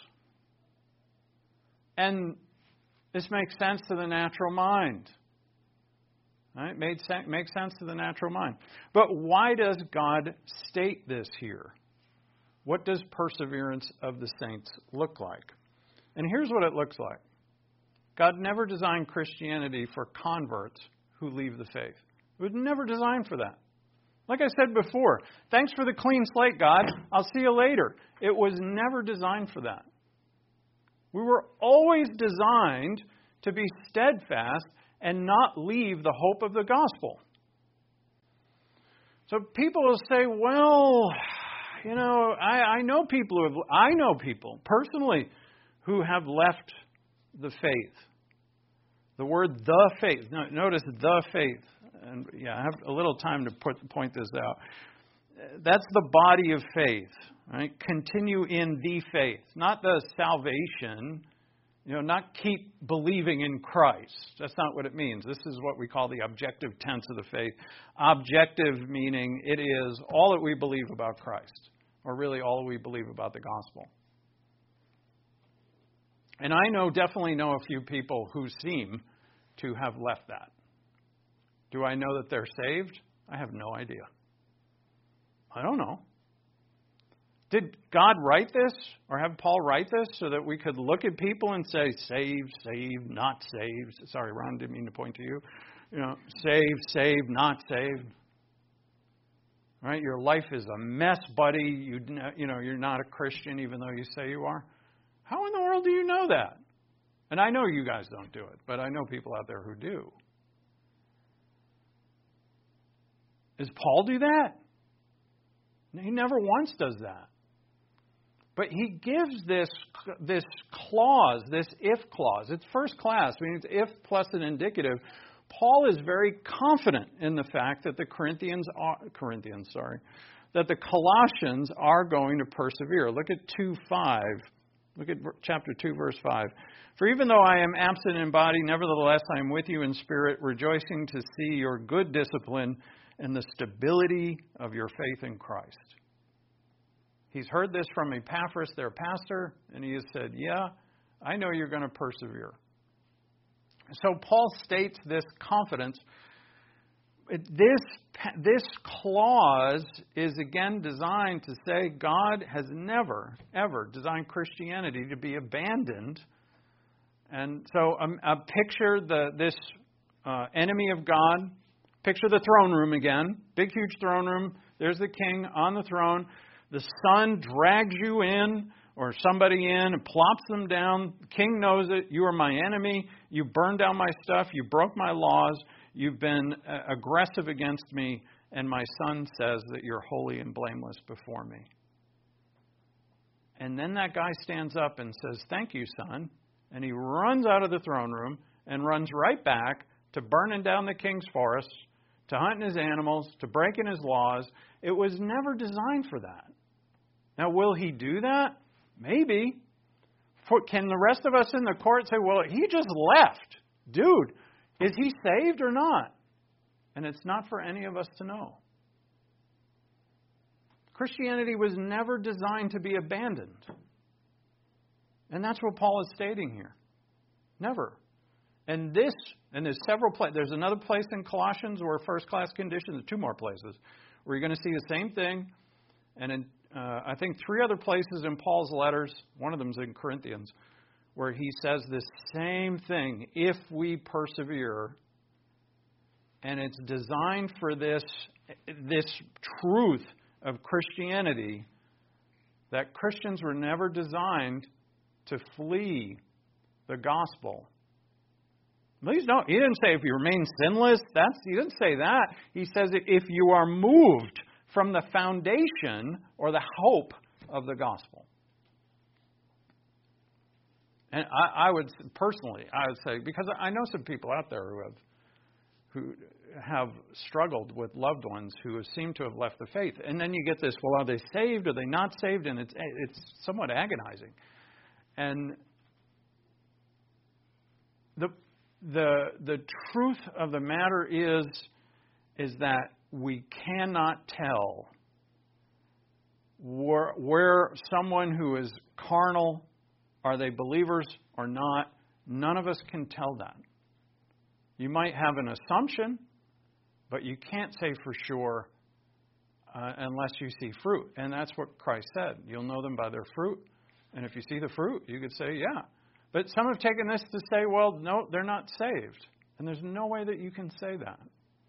And this makes sense to the natural mind. Right? Makes sense to the natural mind. But why does God state this here? What does perseverance of the saints look like? And here's what it looks like. God never designed Christianity for converts who leave the faith. It was never designed for that. Like I said before, thanks for the clean slate, God. I'll see you later. It was never designed for that. We were always designed to be steadfast and not leave the hope of the gospel. So people will say, well, I know people personally who have left the faith. The word the faith. Notice the faith. And I have a little time to point this out. That's the body of faith. Right? Continue in the faith, not the salvation. Not keep believing in Christ. That's not what it means. This is what we call the objective tense of the faith. Objective meaning it is all that we believe about Christ, or really all that we believe about the gospel. And I definitely know a few people who seem to have left that. Do I know that they're saved? I have no idea. I don't know. Did God write this or have Paul write this so that we could look at people and say, saved, not saved? Sorry, Ron, didn't mean to point to you. Saved, not saved. Right? Your life is a mess, buddy. You're not a Christian even though you say you are. How in the world do you know that? And I know you guys don't do it, but I know people out there who do. Does Paul do that? He never once does that. But he gives this clause, this if clause. It's first class, meaning it's if plus an indicative. Paul is very confident in the fact that the that the Colossians are going to persevere. Look at 2:5. Look at chapter 2, verse 5. For even though I am absent in body, nevertheless I am with you in spirit, rejoicing to see your good discipline and the stability of your faith in Christ. He's heard this from Epaphras, their pastor, and he has said, yeah, I know you're going to persevere. So Paul states this confidence. This clause is again designed to say God has never, ever designed Christianity to be abandoned. And so picture this enemy of God. Picture the throne room again. Big, huge throne room. There's the king on the throne. The son drags you in, or somebody in, and plops them down. The king knows it. You are my enemy. You burned down my stuff. You broke my laws. You've been aggressive against me. And my son says that you're holy and blameless before me. And then that guy stands up and says, thank you, son. And he runs out of the throne room and runs right back to burning down the king's forests, to hunting his animals, to breaking his laws. It was never designed for that. Now, will he do that? Maybe. Can the rest of us in the court say, well, he just left. Dude, is he saved or not? And it's not for any of us to know. Christianity was never designed to be abandoned. And that's what Paul is stating here. Never. And there's several places. There's another place in Colossians where first-class conditions. There's two more places where you're going to see the same thing. And in, I think 3 other places in Paul's letters, one of them is in Corinthians, where he says this same thing, if we persevere. And it's designed for this truth of Christianity, that Christians were never designed to flee the gospel. Please don't. He didn't say if you remain sinless. He didn't say that. He says if you are moved from the foundation or the hope of the gospel. And I would say, because I know some people out there who have struggled with loved ones who seem to have left the faith. And then you get this, well, are they saved? Are they not saved? And it's somewhat agonizing. And the truth of the matter is that we cannot tell where someone who is carnal, are they believers or not? None of us can tell that. You might have an assumption, but you can't say for sure unless you see fruit. And that's what Christ said. You'll know them by their fruit. And if you see the fruit, you could say, yeah. But some have taken this to say, well, no, they're not saved. And there's no way that you can say that.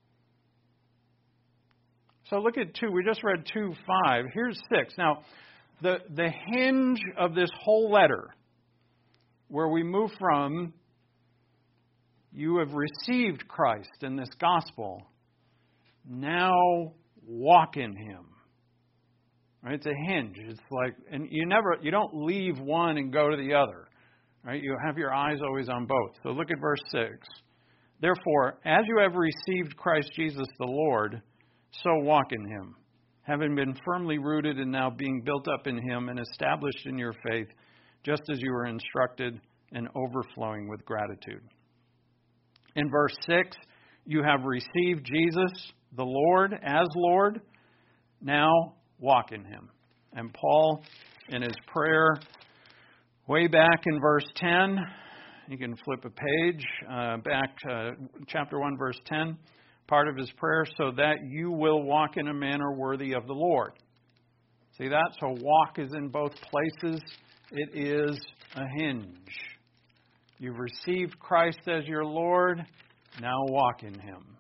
So look at 2. We just read 2:5. Here's 6. Now, the hinge of this whole letter, where we move from, you have received Christ in this gospel, now walk in Him. Right? It's a hinge. It's like, and you don't leave one and go to the other. Right? You have your eyes always on both. So look at verse 6. Therefore, as you have received Christ Jesus the Lord, so walk in Him, having been firmly rooted and now being built up in Him and established in your faith, just as you were instructed, and overflowing with gratitude. In verse 6, you have received Jesus the Lord as Lord, now walk in Him. And Paul, in his prayer, way back in verse 10, you can flip a page, back to chapter 1, verse 10, part of his prayer, so that you will walk in a manner worthy of the Lord. See that? So walk is in both places. It is a hinge. You've received Christ as your Lord, now walk in Him.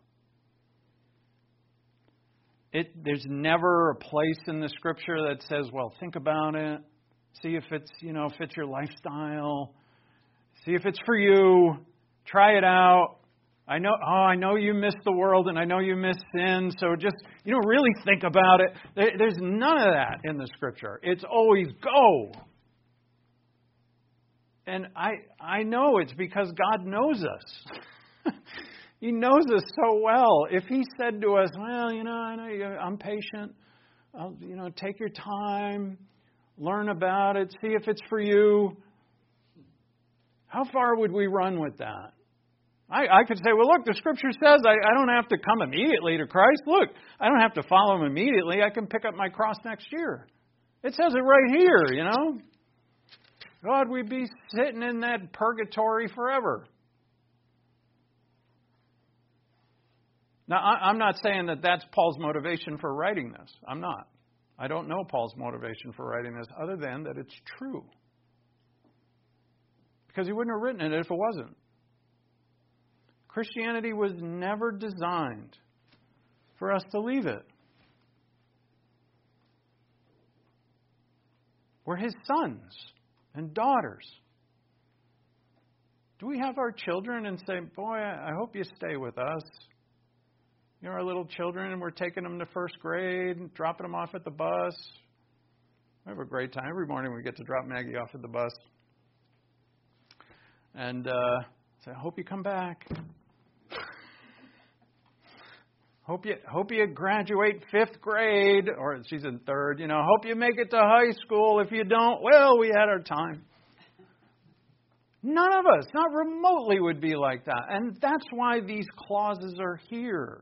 There's never a place in the Scripture that says, well, think about it. See if it's, fits your lifestyle. See if it's for you. Try it out. I know you miss the world and I know you miss sin, so just, really think about it. There's none of that in the Scripture. It's always go. And I know it's because God knows us. He knows us so well. If He said to us, well, I know I'm patient. I'll, take your time, learn about it, see if it's for you. How far would we run with that? I could say, well, look, the Scripture says I don't have to come immediately to Christ. Look, I don't have to follow Him immediately. I can pick up my cross next year. It says it right here, you know. God, we'd be sitting in that purgatory forever. Now, I'm not saying that that's Paul's motivation for writing this. I'm not. I don't know Paul's motivation for writing this other than that it's true. Because he wouldn't have written it if it wasn't. Christianity was never designed for us to leave it. We're His sons and daughters. Do we have our children and say, boy, I hope you stay with us? You know, our little children, and we're taking them to first grade and dropping them off at the bus. We have a great time. Every morning we get to drop Maggie off at the bus. And say, I hope you come back. Hope you graduate 5th grade, or she's in 3rd. You know, hope you make it to high school. If you don't, well, we had our time. None of us, not remotely, would be like that. And that's why these clauses are here.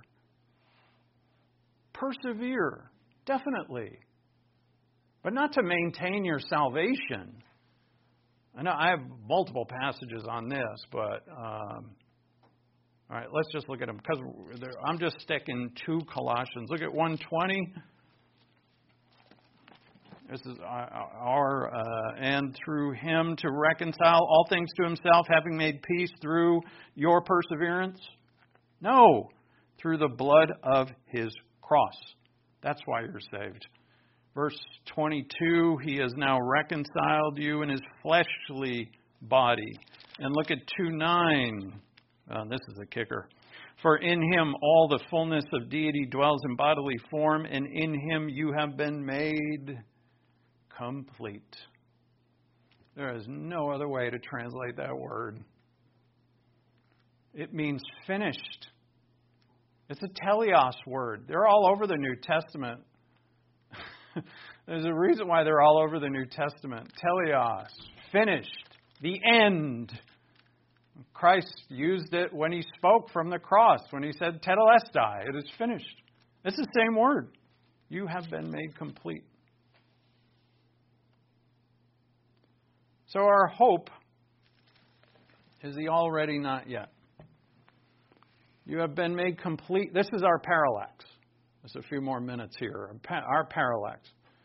Persevere, definitely. But not to maintain your salvation. I know I have multiple passages on this, but all right, let's just look at them. Because I'm just sticking to Colossians. Look at 1:20. This is and through Him to reconcile all things to Himself, having made peace through your perseverance. No, through the blood of His cross. That's why you're saved. Verse 22, He has now reconciled you in His fleshly body. And look at 2:9. This is a kicker. For in Him all the fullness of deity dwells in bodily form, and in Him you have been made complete. There is no other way to translate that word. It means finished. It's a teleos word. They're all over the New Testament. There's a reason why they're all over the New Testament. Teleos, finished, the end. Christ used it when He spoke from the cross, when He said, tetelestai, it is finished. It's the same word. You have been made complete. So our hope is the already not yet. You have been made complete. This is our parallax. There's a few more minutes here. Our parallax.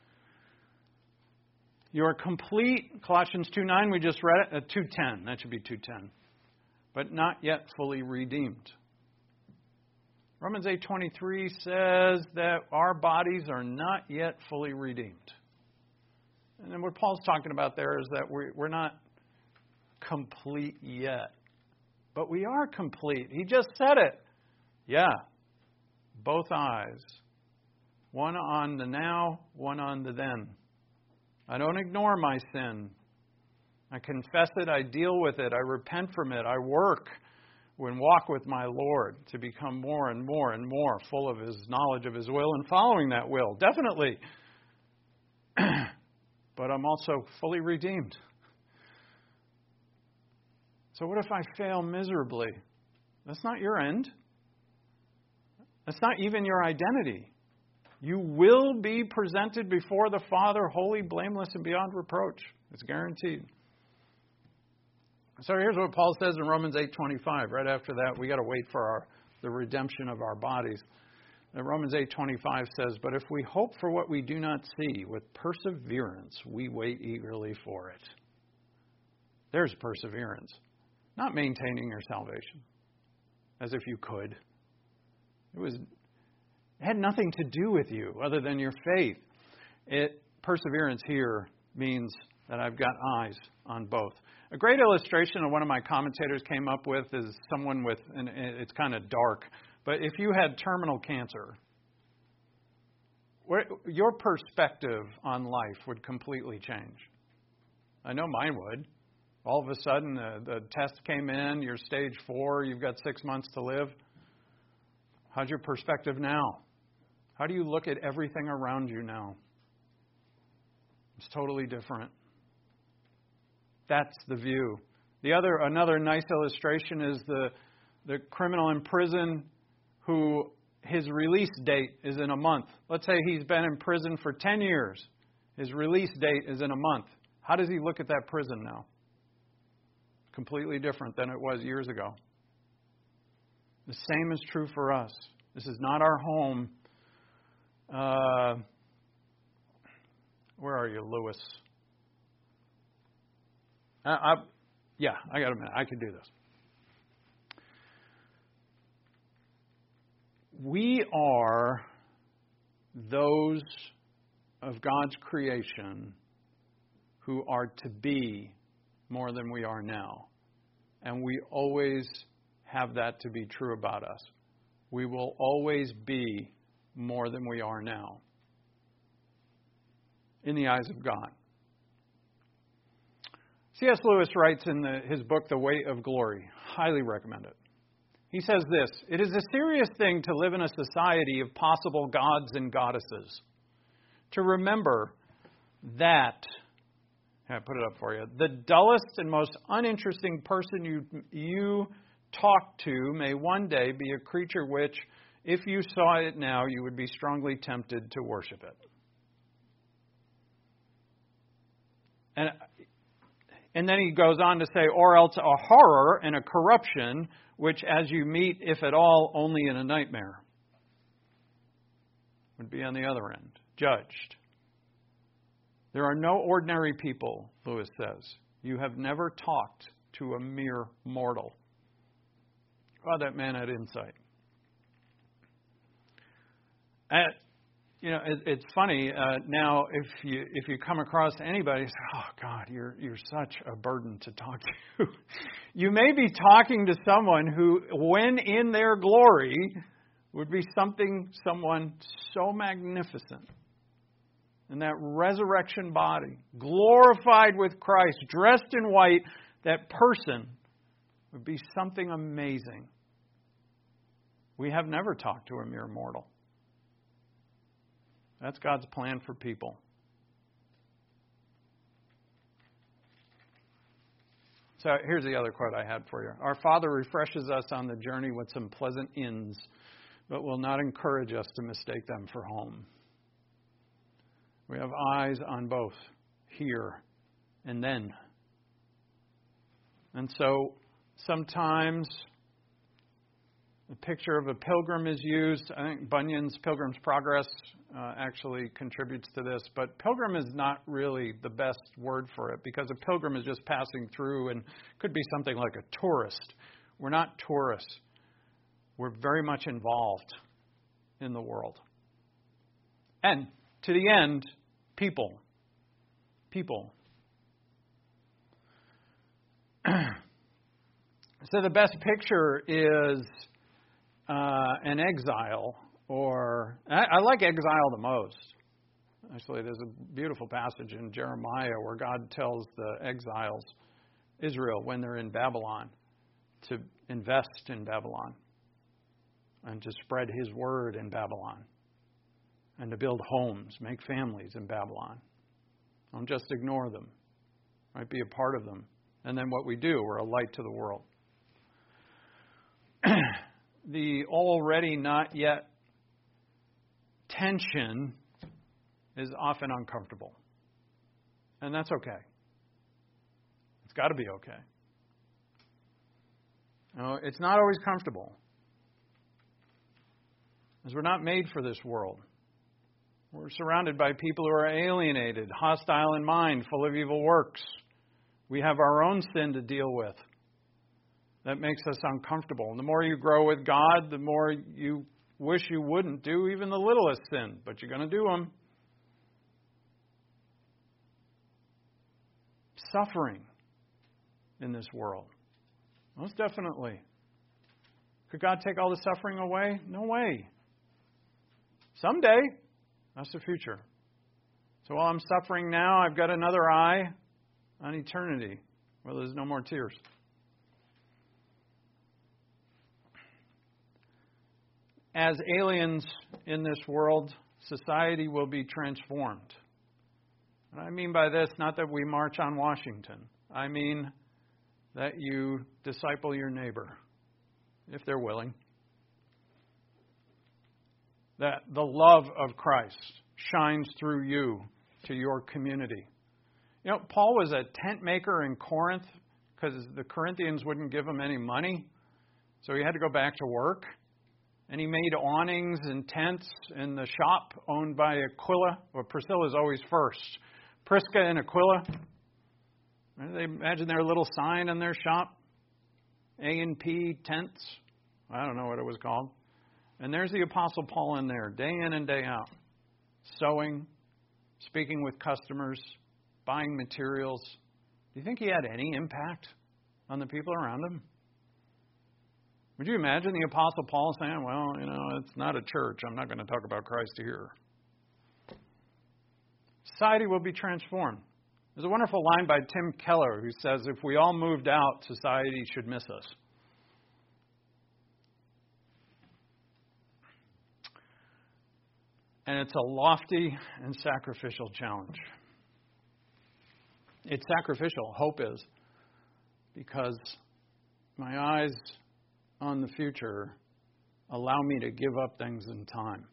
You are complete. Colossians 2:9, we just read it. 2:10. That should be 2:10. But not yet fully redeemed. Romans 8:23 says that our bodies are not yet fully redeemed. And then what Paul's talking about there is that we're not complete yet. But we are complete. He just said it. Yeah. Both eyes. One on the now, one on the then. I don't ignore my sin. I confess it. I deal with it. I repent from it. I work and walk with my Lord to become more and more and more full of His knowledge of His will and following that will. Definitely. But I'm also fully redeemed. So what if I fail miserably? That's not your end. That's not even your identity. You will be presented before the Father, holy, blameless, and beyond reproach. It's guaranteed. So here's what Paul says in Romans 8:25. Right after that, we got to wait for the redemption of our bodies. And Romans 8:25 says, "But if we hope for what we do not see, with perseverance we wait eagerly for it." There's perseverance. Not maintaining your salvation, as if you could. It had nothing to do with you other than your faith. Perseverance here means that I've got eyes on both. A great illustration that one of my commentators came up with is someone with, and it's kind of dark, but if you had terminal cancer, your perspective on life would completely change. I know mine would. All of a sudden, the test came in, you're stage 4, you've got 6 months to live. How's your perspective now? How do you look at everything around you now? It's totally different. That's the view. Another nice illustration is the criminal in prison who his release date is in a month. Let's say he's been in prison for 10 years. His release date is in a month. How does he look at that prison now? Completely different than it was years ago. The same is true for us. This is not our home. Where are you, Lewis? I got a minute. I can do this. We are those of God's creation who are to be more than we are now. And we always have that to be true about us. We will always be more than we are now in the eyes of God. C.S. Lewis writes in his book, The Weight of Glory. Highly recommend it. He says this: "It is a serious thing to live in a society of possible gods and goddesses. To remember that," I put it up for you, "the dullest and most uninteresting person you talk to may one day be a creature which, if you saw it now, you would be strongly tempted to worship it." And then he goes on to say, "Or else a horror and a corruption, which as you meet, if at all, only in a nightmare," would be on the other end, judged. There are no ordinary people, Lewis says. You have never talked to a mere mortal. Oh, that man had insight. It's funny now. If you come across anybody, say, "Oh God, you're such a burden to talk to." You may be talking to someone who, when in their glory, would be someone so magnificent. In that resurrection body, glorified with Christ, dressed in white, that person would be something amazing. We have never talked to a mere mortal. That's God's plan for people. So here's the other quote I had for you. "Our Father refreshes us on the journey with some pleasant inns, but will not encourage us to mistake them for home." We have eyes on both here and then. And so sometimes the picture of a pilgrim is used. I think Bunyan's Pilgrim's Progress actually contributes to this. But pilgrim is not really the best word for it, because a pilgrim is just passing through and could be something like a tourist. We're not tourists. We're very much involved in the world. And to the end, people. People. So the best picture is an exile, or I like exile the most. Actually, there's a beautiful passage in Jeremiah where God tells the exiles, Israel, when they're in Babylon, to invest in Babylon and to spread His word in Babylon and to build homes, make families in Babylon. Don't just ignore them, right? Be a part of them. And then what we do, we're a light to the world. The already not yet tension is often uncomfortable. And that's okay. It's got to be okay. It's not always comfortable, because we're not made for this world. We're surrounded by people who are alienated, hostile in mind, full of evil works. We have our own sin to deal with. That makes us uncomfortable. And the more you grow with God, the more you wish you wouldn't do even the littlest sin, but you're going to do them. Suffering in this world. Most definitely. Could God take all the suffering away? No way. Someday. That's the future. So while I'm suffering now, I've got another eye on eternity, where there's no more tears. As aliens in this world, society will be transformed. And I mean by this, not that we march on Washington. I mean that you disciple your neighbor. if they're willing. That the love of Christ shines through you to your community. You know, Paul was a tent maker in Corinth because the Corinthians wouldn't give him any money. So he had to go back to work. And he made awnings and tents in the shop owned by Aquila. Well, Priscilla's always first. Prisca and Aquila. They imagine their little sign in their shop. A&P Tents. I don't know what it was called. And there's the Apostle Paul in there, day in and day out. Sewing, speaking with customers, buying materials. Do you think he had any impact on the people around him? Would you imagine the Apostle Paul saying, well, you know, it's not a church. I'm not going to talk about Christ here. Society will be transformed. There's a wonderful line by Tim Keller who says, if we all moved out, society should miss us. And it's a lofty and sacrificial challenge. It's sacrificial, hope is, because my eyes on the future allow me to give up things in time.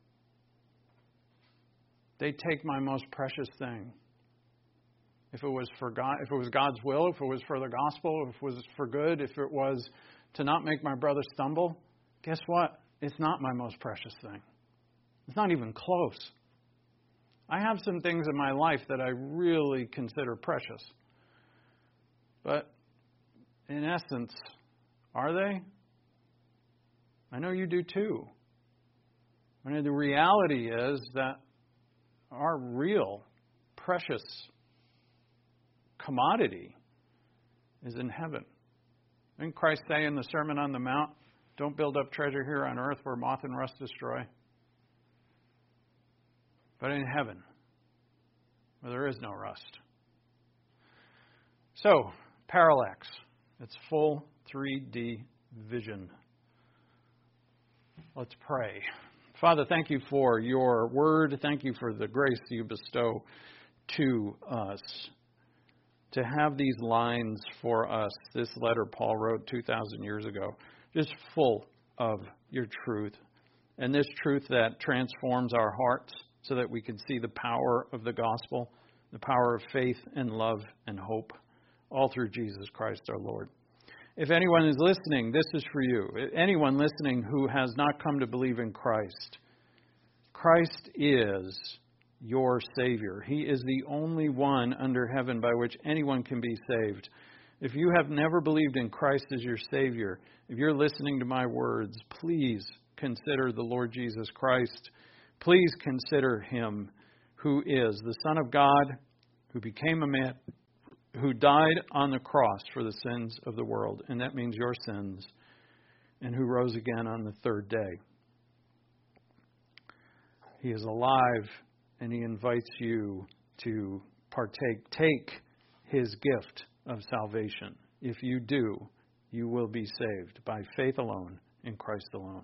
They take my most precious thing. If it was for God, if it was God's will, if it was for the gospel, if it was for good, if it was to not make my brother stumble, guess what? It's not my most precious thing. It's not even close. I have some things in my life that I really consider precious. But in essence, are they? I know you do too. I mean, the reality is that our real, precious commodity is in heaven. Didn't Christ say in the Sermon on the Mount, don't build up treasure here on earth where moth and rust destroy, but in heaven where there is no rust. So, parallax. It's full 3D vision. Let's pray. Father, thank you for your word. Thank you for the grace you bestow to us to have these lines for us. This letter Paul wrote 2,000 years ago, just full of your truth. And this truth that transforms our hearts so that we can see the power of the gospel, the power of faith and love and hope, all through Jesus Christ our Lord. If anyone is listening, this is for you. Anyone listening who has not come to believe in Christ, Christ is your Savior. He is the only one under heaven by which anyone can be saved. If you have never believed in Christ as your Savior, if you're listening to my words, please consider the Lord Jesus Christ. Please consider Him who is the Son of God, who became a man, who died on the cross for the sins of the world, and that means your sins, and who rose again on the third day. He is alive, and He invites you to partake. Take His gift of salvation. If you do, you will be saved by faith alone, in Christ alone.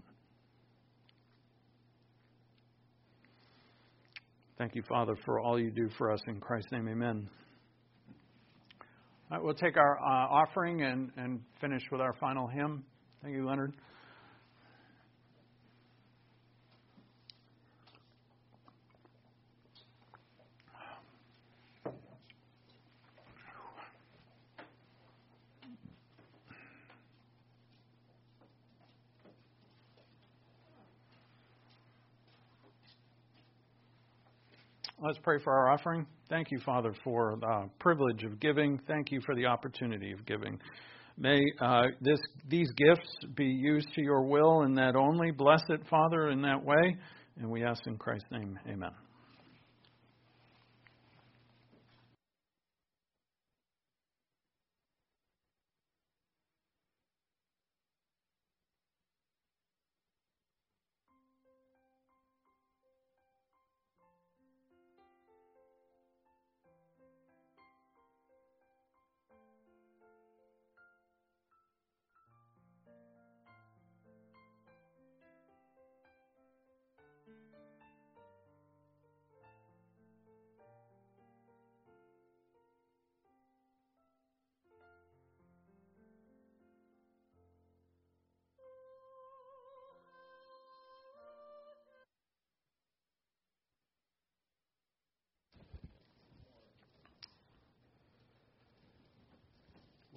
Thank you, Father, for all you do for us. In Christ's name, amen. All right, we'll take our offering and finish with our final hymn. Thank you, Leonard. Let's pray for our offering. Thank you, Father, for the privilege of giving. Thank you for the opportunity of giving. May these gifts be used to your will and that only. Bless it, Father, in that way. And we ask in Christ's name, amen.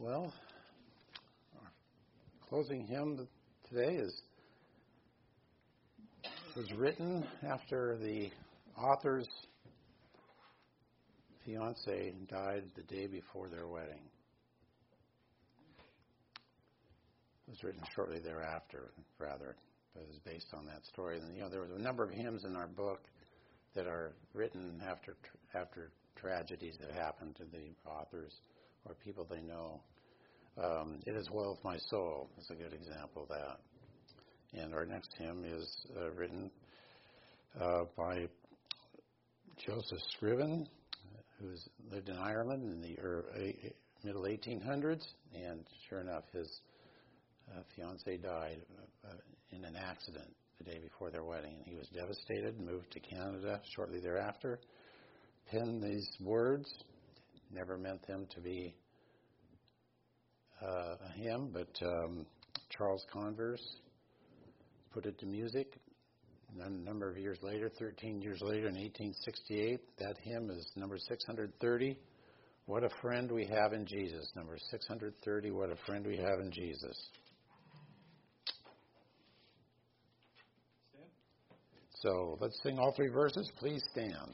Well, our closing hymn today was written after the author's fiance died the day before their wedding. It was written shortly thereafter, rather, but it was based on that story. And there was a number of hymns in our book that are written after tragedies that happened to the authors or people they know. It Is Well With My Soul is a good example of that. And our next hymn is written by Joseph Scriven, who's lived in Ireland in the middle 1800s, and sure enough, his fiancée died in an accident the day before their wedding, and he was devastated, moved to Canada shortly thereafter, penned these words, never meant them to be a hymn, but Charles Converse put it to music. A number of years later, 13 years later, in 1868, that hymn is number 630, What a Friend We Have in Jesus. Number 630, What a Friend We Have in Jesus. Stand. So let's sing all three verses. Please stand.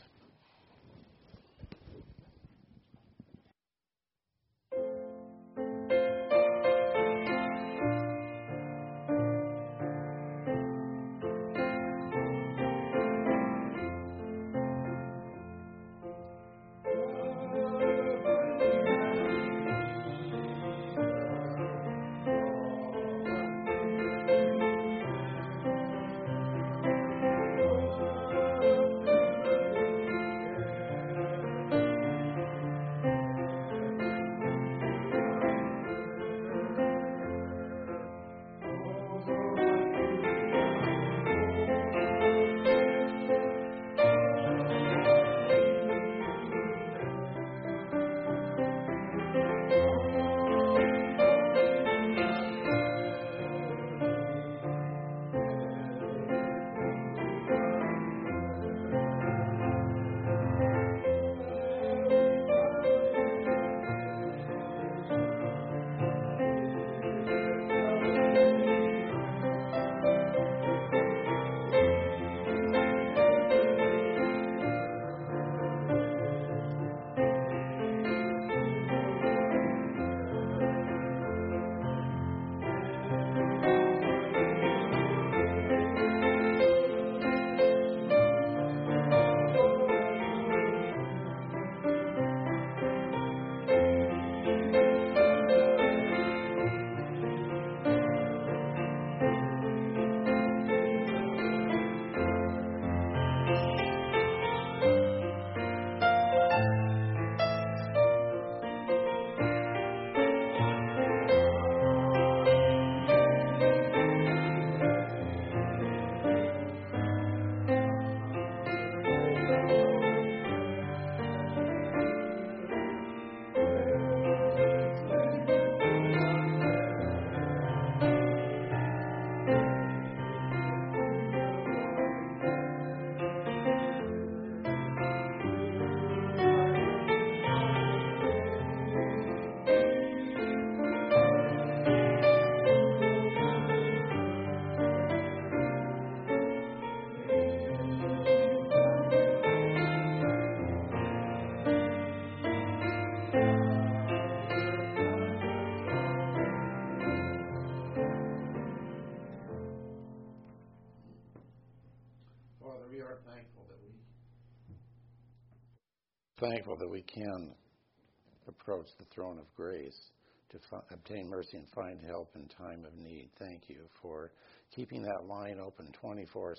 Thankful that we can approach the throne of grace to obtain mercy and find help in time of need. Thank you for keeping that line open 24/7.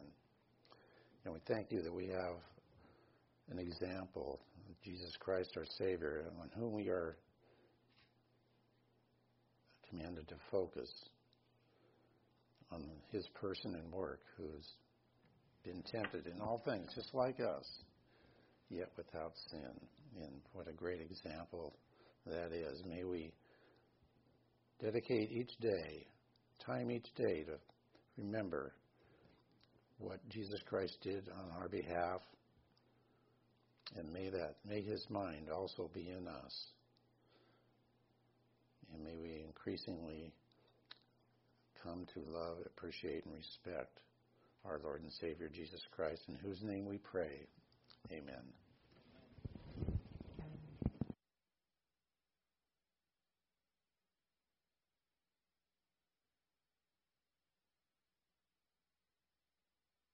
And we thank you that we have an example of Jesus Christ, our Savior, on whom we are commanded to focus on his person and work, who's been tempted in all things, just like us, yet without sin. And what a great example that is. May we dedicate each day, time each day, to remember what Jesus Christ did on our behalf, and may his mind also be in us. And may we increasingly come to love, appreciate, and respect our Lord and Savior Jesus Christ, in whose name we pray. Amen.